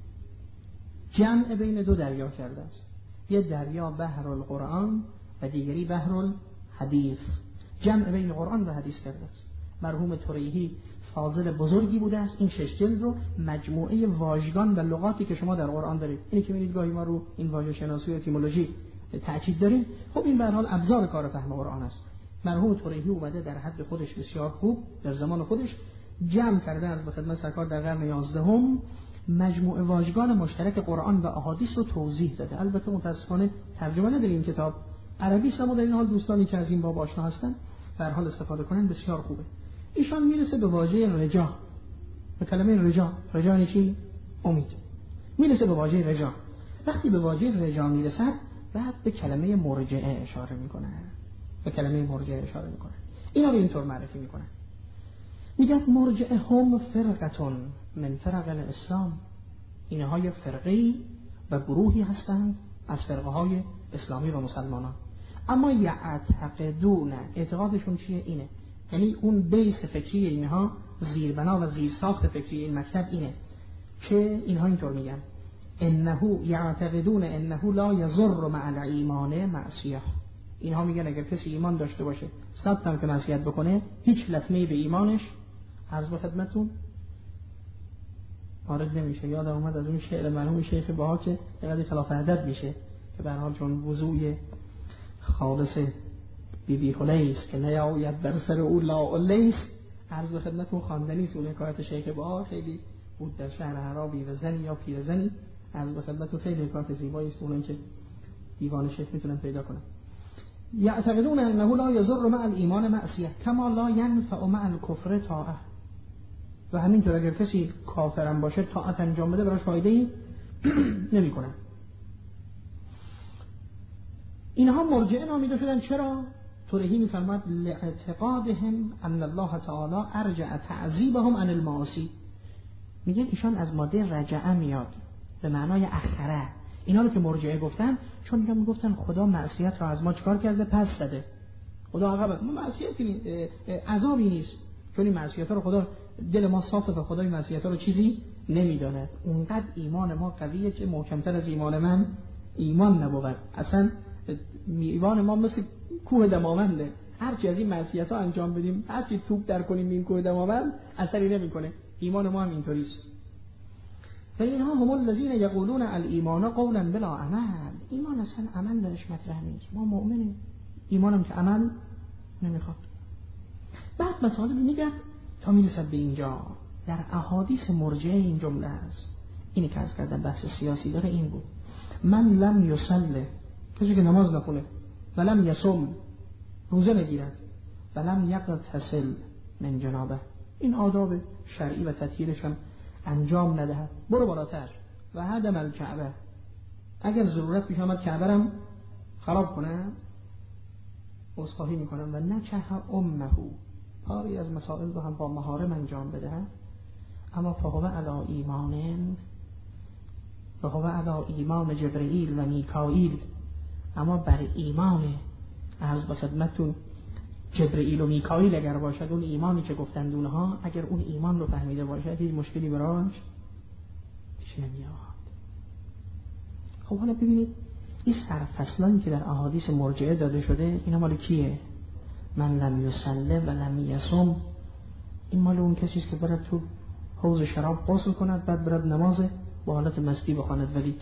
جمع بین دو دریا کرده است. یه دریا بحر القرآن و دیگری بحر الحدیث، جمع بین قرآن و حدیث کرده است. مرحوم طریحی فاضل بزرگی بوده است. این 6 جلد رو مجموعه واژگان و لغاتی که شما در قرآن دارید، اینی که می‌بینید گاهی ما رو این واژه شناسی و اتیمولوژی تاکید داریم، خب این به هر حال ابزار کار فهم قرآن است. مرحوم طریحی اومده در حد خودش بسیار خوب در زمان خودش جمع کرده از به خدمت سرکار در قرن 11 مجموعه واژگان مشترک قرآن و احادیث رو توضیح داده. البته متأسفانه ترجمه نداره این کتاب، عربی است، اما در این حال دوستانی که از این باب آشنا هستن در حال استفاده کنن بسیار خوبه. ایشان میرسه به واژه رجا، به کلمه رجا. رجا یعنی چی؟ امید. میرسه به واژه رجا. وقتی به واژه رجا میرسد بعد به کلمه مرجعه اشاره میکنه. به کلمه مرجعه اشاره میکنه. اینا رو اینطور معرفی میکنه. میگه مرجعه هم فرقتون من فرق الاسلام. اینها یه فرقی و گروهی هستند از فرقه های اسلامی و مسلمانان. اما یعتقدون، اعتقادشون چیه؟ اینه، یعنی اون بیس فکری اینها، زیربنا و زیرساخت فکری این مکتب اینه که اینها اینطور میگن انه یعتقدون انه لا یضر مع الایمان معصیه. اینها میگن اگر کسی ایمان داشته باشه صدام که معصیت بکنه هیچ لطمه‌ای به ایمانش عرض به خدمتتون وارد نمیشه. یادم اومد از اون شعر مرحوم شیخ بها که اینقدر خلاف ادب میشه که به هر حال چون وضوی خالص بیبی حلیس که نیاید بر سر او لا لیس، عرض به خدمتتون خواندنی است. اون حکایت شیخ بها خیلی بود در شهر عربی و زنی یا پیرزنی، عرض به خدمتتون خیلی حکایت زیبایی است. اونم که دیوان شیخ میتونن پیدا کنن. یعتقدون انه لا یضر مع الایمان معصیه کما لا ینفع مع الکفر طاعه. و همینطور اگر کسی کافرم باشه طاعت انجام بده براش فایده‌ای نمی‌کنه. اینها مرجعه نامیده شدن. چرا؟ طریحی می‌فرماد لاعتقادهم ان الله تعالی ارجع تعذیبهم عن المعاصی. میگه ایشان از ماده رجعه میاد به معنای اخره. اینا رو که مرجعه گفتن چون اینا میگفتن خدا معصیت رو از ما چکار کرده؟ پس زده. خدا عقب ما معصیتی نیست، عذابی نیست، چون این معصیت‌ها رو خدا، دل ما صافه و خدای معصیت‌ها رو چیزی نمیدونه. اونقدر ایمان ما قویه که محکم‌تر از ایمان من ایمان نبود. اصلا ایمان ما مثل کوه دماونده، هرچی از این معصیت‌ها انجام بدیم، هرچی توپ در کنیم این کوه دماوند اثری نمی‌کنه. ایمان ما هم اینطوری است. و اینها هم الذین یقولون الایمان قولا بلا عمل. ایمان اصلا عمل درش مطرح نیست. ما مؤمنیم، ایمانم که عمل نمیخواد. بعد مطالب میگه تا میرسد به اینجا در احادیث مرجعه این جمله است. اینی که از کردن بحث سیاسی داره این بود: من لم یصلی، کسی که نماز نخونه، و لم یصوم، روزه نگیرد، و لم یغتسل من جنابه، این آداب شرعی و تطهیرش هم انجام ندهد، برو بالاتر، و هدم الکعبه، اگر ضرورت پیش آمد کعبه هم خراب کنه، عذرخواهی میکنم و نکح امه، پاری از مسائل رو هم با محارم انجام بدهد، اما فهو علی ایمان جبرئیل و میکائیل، اما بر ایمان عرض به خدمتتون جبرئیل و میکائیل اگر باشد، اون ایمانی که گفتند اونها، اگر اون ایمان رو فهمیده باشد هیچ مشکلی براش پیش نمیاد. خب حالا ببینید این سرفصلانی که در احادیث مرجعه داده شده اینا مال کیه؟ من لم یصلی و لم یصم، این مال اون کسی است که برد تو حوض شراب غسل کند بعد برد نماز با حالت مستی بخواند. ولی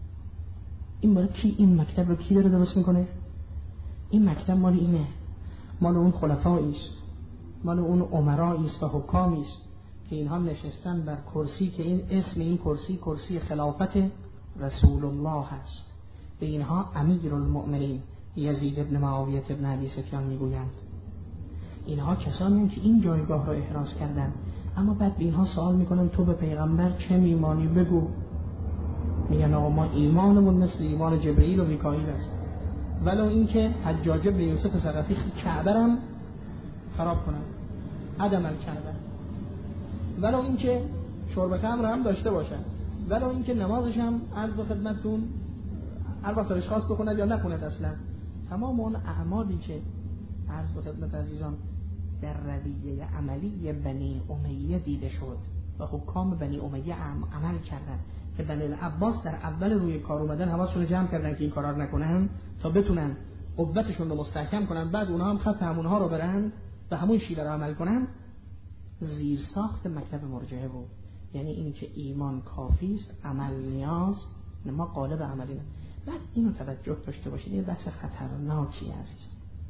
این برای کی؟ این مکتب رو کی داره درست میکنه؟ این مکتب مال اینه، مال اون خلفایی است، مال اون امرایی است و حکامی است که اینها نشستن بر کرسی که این اسم این کرسی خلافت رسول الله هست. به اینها امیرالمؤمنین یزید ابن معاویه ابن ابی سفیان میگویند. اینها کسانی که این جایگاه را احراز کردند، اما بعد به اینها سوال میکنن تو به پیغمبر چه میمانی بگو. میگن آقا ما ایمانمون مثل ایمان جبرئیل و میکائیل است، ولو اینکه حجاج بن یوسف ثقفی کعبه را خراب کنن، عدم الکعبه، ولو اینکه شرب خمر هم داشته باشن، ولو اینکه نمازش هم عرض به خدمتتون هر وقت دلش خواست بخوند یا نخوند اصلا. تمام اون اعمالی که عرض به خدمت عزیزان در رویه عملی بنی امیه دیده شد و حکام بنی امیه عمل کردن که بنی العباس در اول روی کار اومدن حواسشون جمع کردن که این کارا رو نکنن تا بتونن قوتشون رو مستحکم کنن، بعد اونها هم خط همونها رو برن و همون شیوه رو عمل کنن. زیر ساخت مکتب مرجعه بود. یعنی اینی که ایمان کافی است، عمل نیاز، ما قالب عملی نه. بعد اینو توجه داشته باشید، یه بحث خطرناکی عزیز.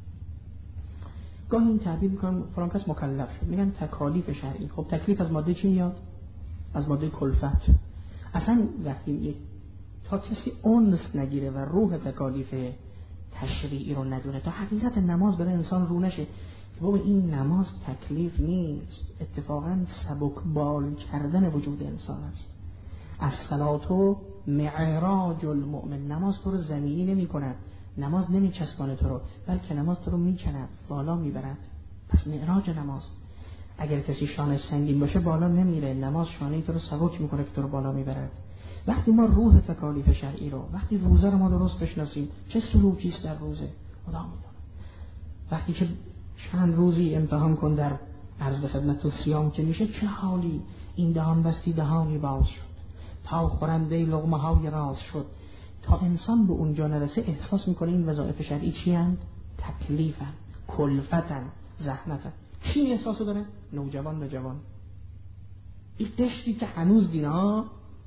گاهی این تعبیر میکنن فلان کس مکلف شد، میگن تکالیف شرعی. خب تکلیف از ماده چی میاد؟ از ماده کلفت. اصلا وقتی تا کسی اونس نگیره و روح تکالیف تشریعی رو ندونه، تا حقیقت نماز برای انسان رو نشه که بابا این نماز تکلیف نیست، اتفاقا سبکبال کردن وجود انسان است. الصلاة معراج المؤمن، نماز تو رو زمینی نمی کند، نماز نمی چسبانه تو رو، بلکه نماز تو رو می کند، بالا می برد. پس معراج نماز. اگر کسی شانه سنگین باشه بالا نمیره، نماز شانه تو رو سبک می کنه که تو رو بالا می برد. وقتی ما روح تکالیف شرعی رو، وقتی روزه رو ما درست بشناسیم، چه سلوکی است در روزه خدا میدونه. وقتی که چند روزی امتحان کن در عرض به خدمت صیام که میشه چه حالی، این دهان بستی دهانی باز شد، تا خورنده لقمه های راز شد. تا انسان به اونجا نرسه احساس میکنه این وظایف شرعی چی هستند؟ تکلیفن، کلفتن، زحمتن. چی احساسو داره؟ نوجوان به جوان. این قشری که هنوز دینا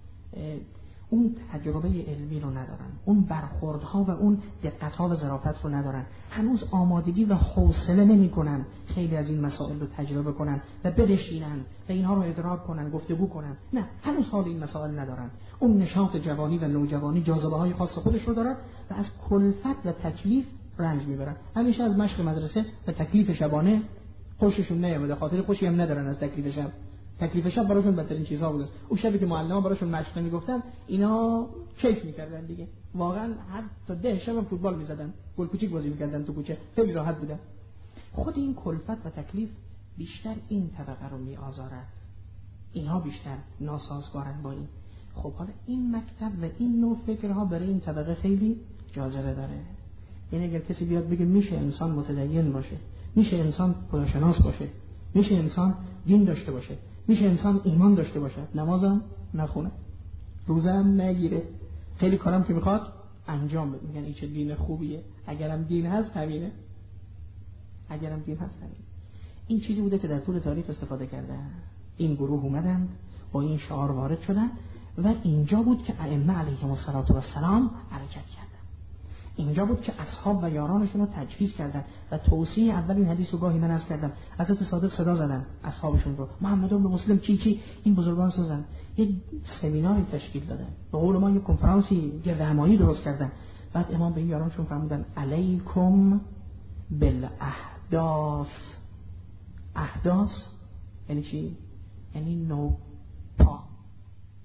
اون تجربه علمی رو ندارن، اون برخوردها و اون دقتها و ظرافت رو ندارن، هنوز آمادگی و حوصله نمی کنن خیلی از این مسائل رو تجربه کنن و بنشینن و اینها رو ادراک کنن، گفتگو کنن. نه، هنوز حال این مسائل ندارن. اون نشاط جوانی و نوجوانی جاذبه های خاص خودش رو دارن و از کلفت و تکلیف رنج میبرن. همیشه از مشق مدرسه و تکلیف شبانه خوششون نیامده، خاطر خوشی هم ندارن از تکلیف شب. تکلیف شب براشون بدترین چیزها بود. اون شبی که معلم‌ها براشون مشق نمیگفتن اینا کیف میکردن دیگه. واقعا هر تا 10 شب فوتبال میزدن، گل کوچیک بازی میکردن تو کوچه، خیلی راحت بودن. خود این کلفت و تکلیف بیشتر این طبقه رو میآزارد، اینها بیشتر ناسازگارن با این. خب حالا این مکتب و این نوع فکرها برای این طبقه خیلی جاذبه داره. یعنی اگر کسی بیاد بگه میشه انسان متدین باشه، میشه انسان خداشناس باشه، میشه انسان دین داشته باشه، میشه انسان ایمان داشته باشه، نمازم نخونه، روزم نگیره، خیلی کارم که میخواد انجام بده، میگن این چه دین خوبیه. اگرم دین هست همینه، اگرم دین هست همینه. این چیزی بوده که در طول تاریخ استفاده کردن. این گروه اومدن با این شعار وارد شدن و اینجا بود که ائمه علیهم السلام حرکت کردن. اینجا بود که اصحاب و یارانشون رو تجهیز کردن و توصیه اول این حدیث رو گاهی من عرض کردم، حضرت صادق صدا زدن اصحابشون رو، محمد بن مسلم چی این بزرگان سازن، یک سمیناری تشکیل دادن، به قول ما یک کنفرانسی گرد همایی درست کردن. بعد امام به این یارانشون فرمودن علیکم بالاحداث. احداث یعنی چی؟ یعنی نوپا،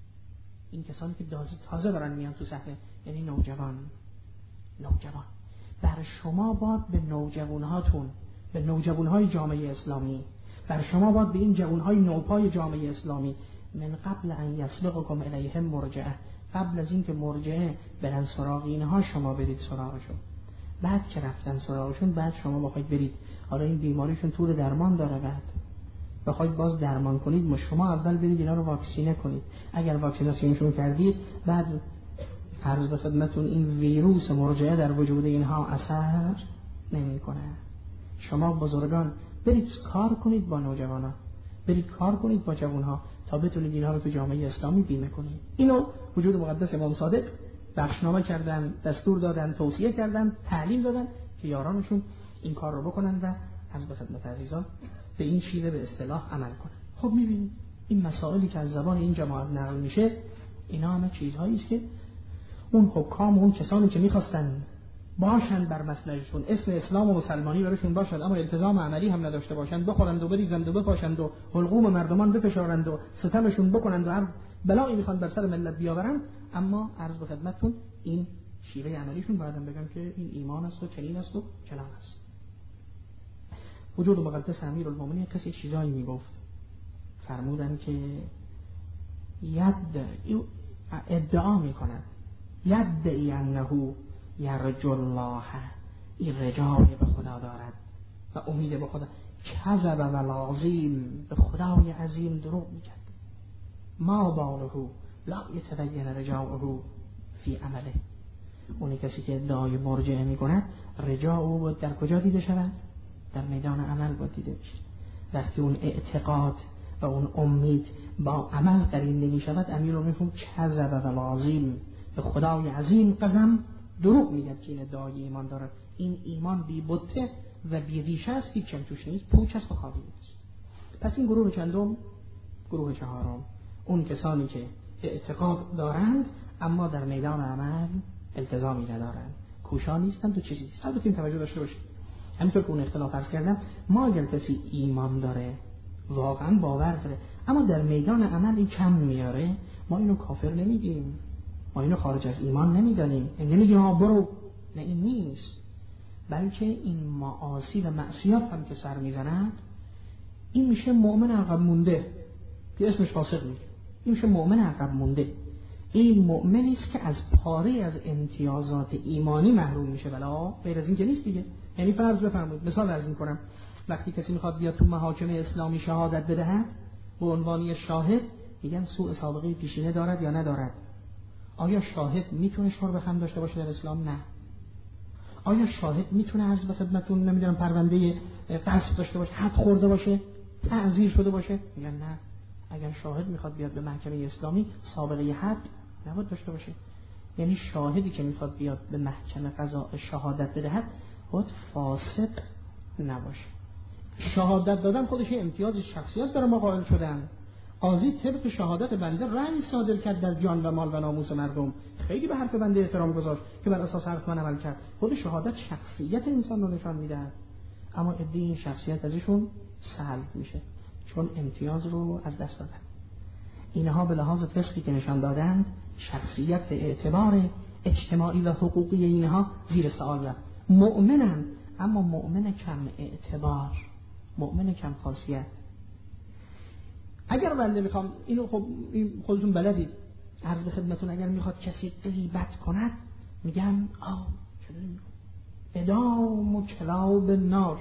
این کسانی که تازه دارن میان تو صحنه، یعنی نوجوان. بر شما باد به نوجوانهاتون، به نوجوانهای جامعه اسلامی، بر شما باد به این جوانهای نوپای جامعه اسلامی، من قبل ان یسبقکم الیهم مرجعه، قبل از این که مرجعه برن سراغ اینها شما برید سراغشون. بعد که رفتن سراغشون بعد شما بخواید برید حالا این بیماریشون طول درمان داره، بعد بخواید باز درمان کنید شما اول برید اینا رو واکسینه کنید. اگر واکسیناسیونشون کردید بعد عرض به خدمتون این ویروس مرجعه در وجود اینها اثر نمیکنه. شما بزرگان برید کار کنید با نوجوانان، برید کار کنید با جوانها تا بتونید اینها رو تو جامعه اسلامی بیمه کنید. اینو وجود مقدس امام صادق بخشنامه کردن، دستور دادن، توصیه کردن، تعلیم دادن که یارانشون این کار رو بکنن و عرض به خدمت عزیزان به این شیوه به اصطلاح عمل کنن. خب میبینید این مسائلی که از زبان این جماعت نقل میشه اینا همه چیزهایی است که اون حکام و اون کسانی که میخواستن باشند بر مسلکشون، اسم اسلام و مسلمانی براشون باشد اما التزام عملی هم نداشته باشند، بخورند و بریزند و بپاشند و حلقوم مردمان بفشارند و ستمشون بکنند و هر بلایی میخوان بر سر ملت بیاورند، اما عرض به خدمتتون این شیوه عملیشون بعدم بگم که این ایمان است و چنین است و چنان است. وجود مقدس امیرالمومنین کسی چیزایی میگفت، فرمودن که ادعا میکنند یدعی انه یرجو الله، این رجای به خدا دارد و امید به خدا، کذب و العظیم، به خدای عظیم دروغ میگه. ما باله لا یتبین رجاؤه فی عمله، اونی کسی که ادعای مرجعه میکند رجا او باید در کجا دیده شود؟ در میدان عمل باید دیده بشه. وقتی اون اعتقاد و اون امید با عمل قرین نمی شود امیرالمومنین کذب و العظیم، به خدای عظیم قسم دروغ میگه که این ادعای ایمان دارد. این ایمان بی بته و بی ریشه است، هیچ چم توش نیست، پوچ است و خالی است. پس این گروه چندم؟ گروه چهارم، اون کسانی که اعتقاد دارند اما در میدان عمل التزامی ندارند، کوشا نیستند تو چیزی نیست. البته این توجه داشته باشید همینطور که اون اختلاف عرض کردم، ما اگر کسی ایمان داره واقعا باور داره اما در میدان عمل این کم میاره، ما اینو کافر نمیگیم، ما اینو خارج از ایمان نمیدانیم، نمیگیم برو، نه این نیست، بلکه این معاصی و معصیت هم که سر میزنند این میشه مؤمن عقب مونده که اسمش فاسق میشه، این میشه مؤمن عقب مونده. این مؤمنی است که از پاره از امتیازات ایمانی محروم میشه، بلا غیر از این که نیست دیگه. یعنی فرض بفرمایید، مثال عرض میکنم، وقتی کسی میخواد بیاد تو محاکم اسلامی شهادت بدهد به عنوان شاهد میگن سوء سابقه پیشینه دارد یا ندارد. آیا شاهد میتونه شرب خمر داشته باشه در اسلام؟ نه. آیا شاهد میتونه عرض به خدمتتون نمیدونم پرونده قصد داشته باشه، حد خورده باشه، تعزیر شده باشه؟ میگن نه. اگر شاهد میخواد بیاد به محکمه اسلامی سابقه حد نباید داشته باشه. یعنی شاهدی که میخواد بیاد به محکمه قضا شهادت بدهد باید فاسق نباشه. شهادت دادن خودش امتیاز شخصیت برای ما قائل شدن. قاضی طبق شهادت بنده رأی صادر کرد در جان و مال و ناموس مردم، خیلی به حرف بنده احترام گذاشت که بر اساس حرف من عمل کرد. خود شهادت شخصیت انسان رو نشان میده، اما عده این شخصیت ازشون سلب میشه چون امتیاز رو از دست دادن. اینها به لحاظ فقهی که نشان دادند شخصیت به اعتبار اجتماعی و حقوقی اینها زیر سوال رفت. مؤمنند اما مؤمن کم اعتبار، مؤمن کم خاصیت. اگر بنده میخوام اینو، خب این خودتون بلدید، عرض به خدمتون، اگر میخواد کسی غیبت کند میگن چطوری میگن ادام و کلاب نار،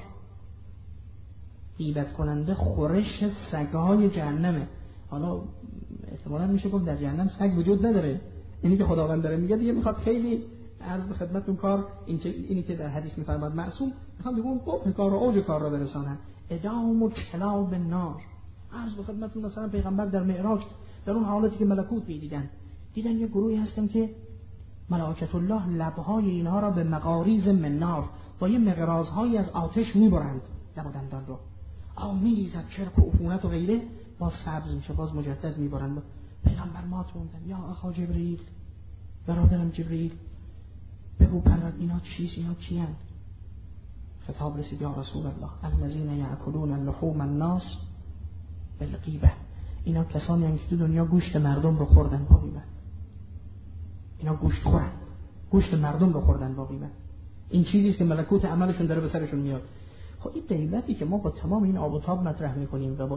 غیبت کننده خورش سگهای جهنمه. حالا احتمالاً میشه گفت در جهنم سگ وجود نداره، اینی که خداوند داره میگه دیگه، میخواد خیلی عرض به خدمتتون کار اینی که در حدیث میفرماد معصوم، میخوام بگم قبح کار و اوج کار را برسانن. ادام و کلاب نار. عرض به خدمتتون مثلا پیغمبر در معراج در اون حالتی که ملکوت میدیدن، دیدن یه گروهی هستن که ملائکت الله لبهای اینها را به مقاریض من نار، با یه مقرازهایی از آتش میبرند لب و دندان رو، میریزد چرک و عفونت و غیره، باز سبز میشه، باز مجدد میبرند. پیغمبر ما توندن یا اخا جبرئیل، برادرم جبرئیل، بگو پرد اینا چیست، اینا کیند؟ خطاب رسید یا رسول الله الذین یأکلون لحوم الناس بالغیبه، اینا کسانی هستند که تو دنیا گوشت مردم رو خوردن با غیبت. اینا گوشت خورن، گوشت مردم رو خوردن با غیبت. این چیزی که ملکوت عملشون داره به سرشون میاد. خب این غیبتی که ما با تمام این آب و تاب مطرح میکنیم و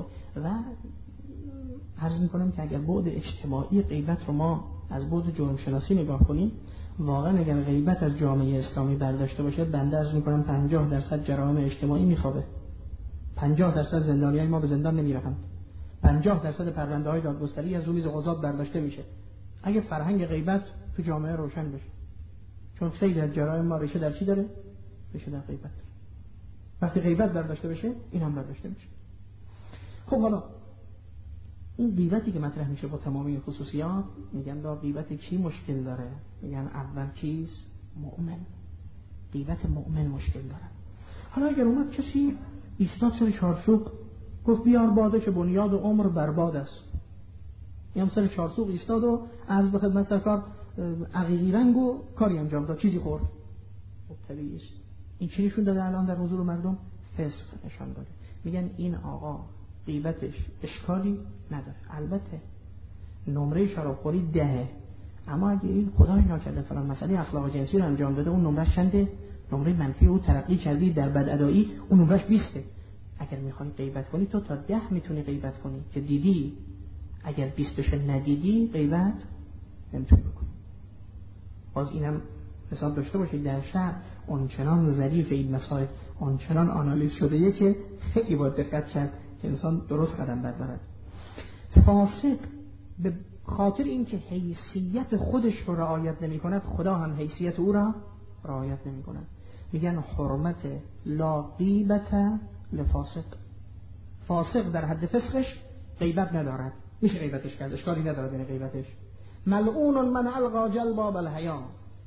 عرض میکنم که اگر بعد اجتماعی غیبت رو ما از بعد جرم شناسی نگاه کنیم، واقعا اگر غیبت از جامعه اسلامی برداشته باشه، بنده عرض میکنم 50% جرائم اجتماعی میخوابه. 50% زندانیای ما به زندان نمیرن. 50% پرونده‌های دادگستری از روی قضات برداشته میشه. اگه فرهنگ غیبت تو جامعه روشن بشه. چون خیلی از جرائم ما ریشه در چی داره؟ ریشه در غیبت. وقتی غیبت برداشته بشه، این هم برداشته میشه. خب حالا این غیبتی که مطرح میشه با تمام این خصوصیات، میگن دا غیبت کی مشکل داره؟ میگن اول چیز مؤمن. غیبت مؤمن مشکل داره. حالا اگر اومد کسی ایستاد سر چارسوق گفت بیار باده که بنیاد عمر برباد است، یا سر چارسوق ایستاد و عرض به خدمت سرکار عقیقی رنگ و کاری انجام داد، چیزی خورد، مبتدی است. این چی نشون داده الان در حضور مردم؟ فسق نشان داده. میگن این آقا غیبتش اشکالی نداره. البته نمره شرابخوری 10، اما اگه این خدای ناکرده فلان مسئله اخلاق جنسی رو انجام بده، اون نمرش چنده؟ نمره منفی او ترقی کردی در بدادایی، اون نمرش 20. اگر میخوای غیبت کنی تو تا 10 میتونی غیبت کنی که دیدی. اگر 20 ندیدی غیبت نمیتونی بکنی. باز اینم حساب داشته باشید در شهر اونچنان ظریف این مسائل اونچنان آنالیز شده که خیلی باید دقت کرد که انسان درست قدم بردارد. فاسق به خاطر اینکه حیثیت خودش رو رعایت نمی کند، خدا هم حیثیت او را رعایت نمی کند. میگن حرمت لا غیبت لفاسق. فاسق در حد فسقش غیبت ندارد، میشه غیبتش کرد، اشکالی ندارد این غیبتش. ملعون من القا جلباب الحیا.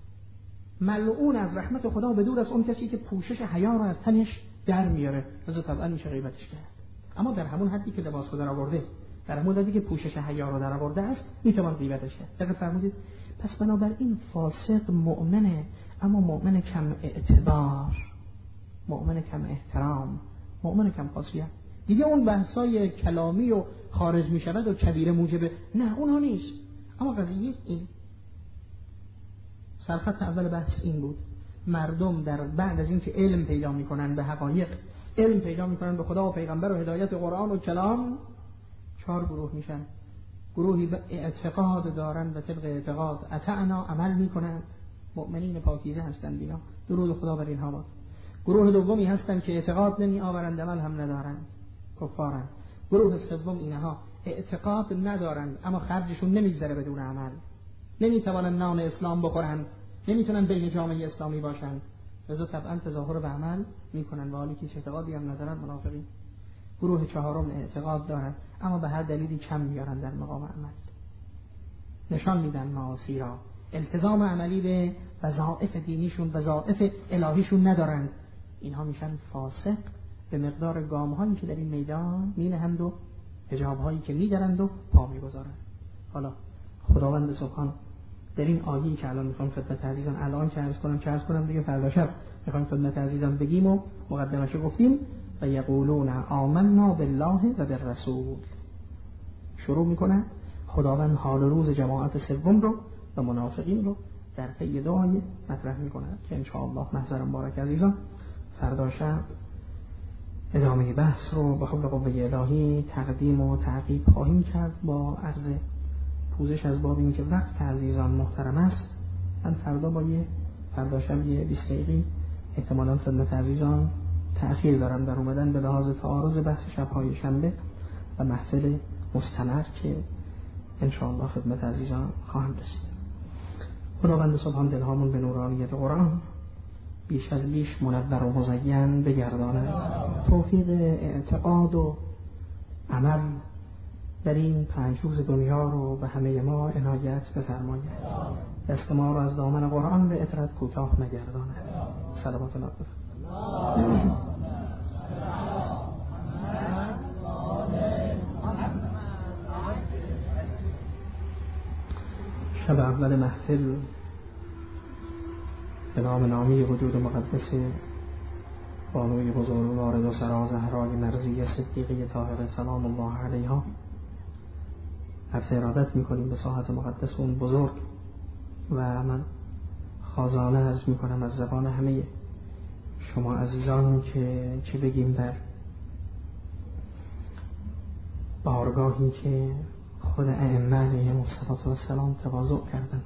ملعون از رحمت خدا به دور از اون کسی که پوشش حیا رو از تنش در میاره، لذا طبعا میشه غیبتش کرد. اما در همون حدی که لباس خدا را آورده، در همون حدی که پوشش حیا رو در آورده است، میتوان غیبتش کرد. دقیق فرمودید؟ پس بنابراین فاسق مؤمنه، اما مؤمن کم اعتبار، مؤمن کم احترام، مؤمن کم خاصیت. دیگه اون بحثای کلامی و خارج میشود و کبیره موجبه، نه اونها نیست. اما قضیه این سرخط اول بحث این بود، مردم در بعد از اینکه علم پیدا میکنن به حقایق، علم پیدا میکنن به خدا و پیغمبر و هدایت قرآن و کلام، 4 گروه میشن. گروهی به اعتقاد دارن و طبق اعتقاد اطعنا عمل میکنن، مؤمنین پاکیزه هستن بینا، درود خدا بر اینها باد. گروه دومی هستن که اعتقاد نمی آورند، عمل هم ندارن، کفارن. گروه سوم اینها اعتقاد ندارن اما خرجشون نمیگذره بدون عمل، نمیتوانن نان اسلام بخورن، نمیتونن بین جامعه اسلامی باشن، لذا طبعا تظاهر به عمل میکنن و حالی که اعتقادی هم ندارن، منافقین. گروه چهارم اعتقاد دارن اما به هر دلیلی کم میارن در مقام عمل، نشان میدن معاصی را، التزام عملی به وظایف دینیشون، وظایف الهیشون ندارن. اینها میشن فاسق به مقدار گام‌هایی که در این میدان مینهند و حجاب‌هایی که می‌درند و پا می‌گذارند. حالا خداوند سبحان در این آیه‌ای که الان می‌خوام خدمت عزیزان الان که عرض کنم دیگه فردا شب می‌خوام خدمت عزیزان بگیم و مقدمه‌شو گفتیم، و یقولون آمنا بالله و بالرسول. شروع می‌کنند خداوند حال روز جماعت سوم رو و منافقین رو در طی دعای مطرح می‌کند که ان شاء الله محضر مبارک عزیزان فردا شب ادامه بحث رو به حول قوه الهی تقدیم و تعقیب خواهیم کرد با عرض پوزش از باب این که وقت عزیزان محترم است. من فردا شب 20 دقیقه احتمالاً خدمت عزیزان تأخیر دارم در اومدن به لحاظ تعارض بحث شب‌های شنبه و محفل مستمر که ان شاء الله خدمت عزیزان خواهم رسید. خداوند سبحان دلهامون به نورانیت قرآن بیش از بیش منور و مزین بگرداند، توفیق اعتقاد و عمل در این 5 روز دنیا رو به همه ما عنایت بفرماید، دست ما رو از دامن قرآن به اطرت کوتاه نگرداند. صلوات الله شب اول محفل به نام نامی وجود مقدس بانوی بزرگوار و سرا زهرای مرضیه صدیقه طاهره سلام الله علیها عرض ارادت میکنیم به ساحت مقدس اون بزرگ، و من خازانه عرض میکنم از زبان همه شما عزیزان که چه بگیم در بارگاهی که خود ائمه علیهم السلام تواضع کردند.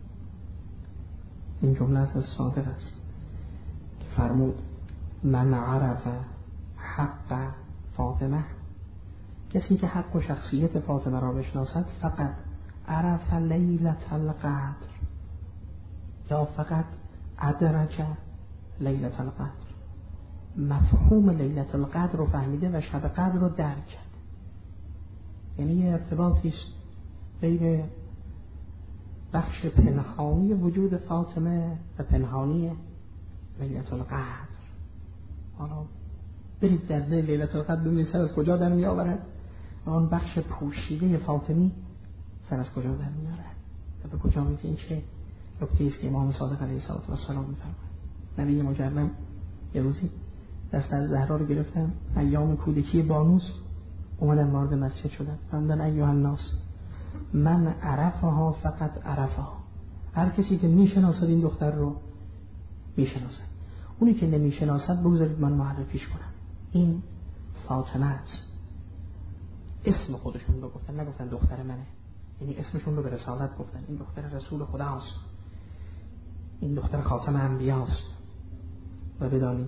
این جمله از صادق است که فرمود من عرف حق فاطمه، کسی که حق و شخصیت فاطمه را بشناسد، فقط عرف لیلة القدر، یا فقط ادرک لیلة القدر، مفهوم لیلة القدر رو فهمیده و شب قدر رو درک کرد. یعنی یه ارتباطی است بین بخش پنهانی وجود فاطمه و پنهانی لیلة القدر. حالا برید در دل لیلة القدر ببینید سر از کجا در می آورد، آن بخش پوشیده فاطمی سر از کجا در می آورد و به کجا می. این چه نکته است که امام صادق علیه السلام می فرماید. نبی مجرم یه روزی دست از زهرا رو گرفتم، ایام کودکی بانوس، اومدن وارد مسجد شدن، فرمودن ایها الناس من عرفها فقط عرفها، هر کسی که میشناسد این دختر رو میشناسد، اونی که نمیشناسد بگذارید من معرفیش کنم، این فاطمه است. اسم خودشون رو گفتن، نگفتن دختر منه، یعنی اسمشون رو به رسالت گفتن، این دختر رسول خداست، این دختر خاتم انبیاست. و بدانید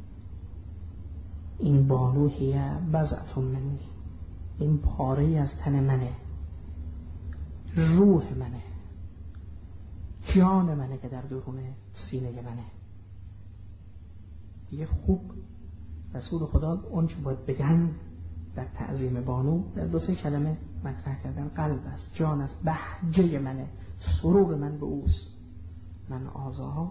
این بانو هیه بضعة منی، این پاره از تن منه، روح منه، جان منه که در درون سینه منه. دیگه خوب رسول خدا اون چه باید بگن در تعظیم بانو در دو سه کلمه مطرح کردن. قلب است، جان است، بهجه منه، سرور من به اوست. من آزاها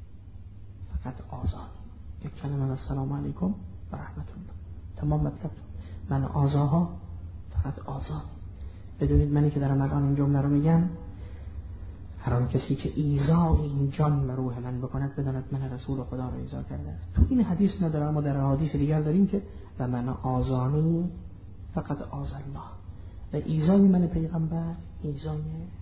فقط آزاد، یک کلمه السلام علیکم و رحمت الله، تمام مطلب. من آزاها فقط آزاد. بدونید منی که دارم الان این جمله رو میگم، هر آن کسی که ایذای این جان و روح من بکند بداند من رسول خدا رو ایذا کرده است. تو این حدیث نداره، اما در حدیث دیگر داریم که و من آزانی فقط آز الله، و ایذای من پیغمبر ایذای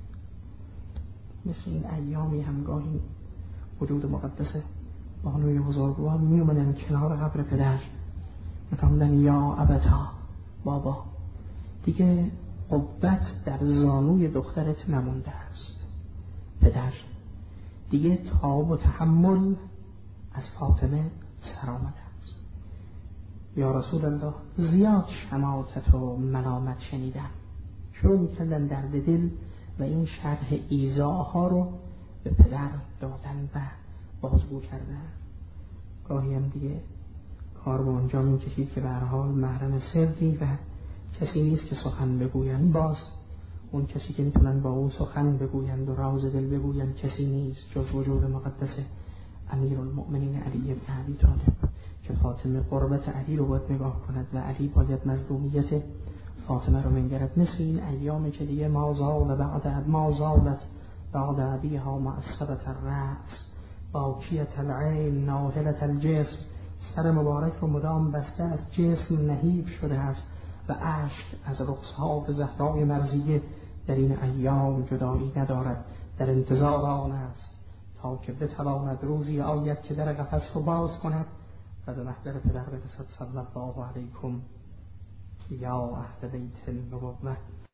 مثل این ایامی همگاهی وجود مقدس بانوی بزرگوار می اومدن کنار قبر پدر، میفهمدن یا ابتا، بابا دیگه قوت در زانوی دخترت نمونده است، پدر دیگه تاب و تحمل از فاطمه سر آمده است. یا رسول الله زیاد شماتت و ملامت شنیدم. شروع میکردن درد دل و این شرح ایذاها رو به پدر دادن و بازگو کردن. گاهی هم دیگه کار به اونجا می کشید که به هر حال محرم سری و کسی نیست که سخن بگویند. باز اون کسی که میتونن با او سخن بگویند و راز دل بگویند کسی نیست جز وجود مقدس امیرالمؤمنین علی بن ابی طالب، که فاطمه قربت علی رو باید نگاه کند و علی باید مظلومیت فاطمه رو بنگرد. مثل این ایامی که دیگه ما زالت بعد ابیها معصبت الرأس باکیت العین ناهلت الجسم، سر مبارک رو مدام بسته از جسم نهیب شده است و اشک از رخسار زهرای مرضیه در این ایام جدایی ندارد، در انتظار آن است تا که بتواند روزی آید که در قفس رو باز کند و به محضر پدر برسد. صلی الله علیکم یا اهل بیت النبوة.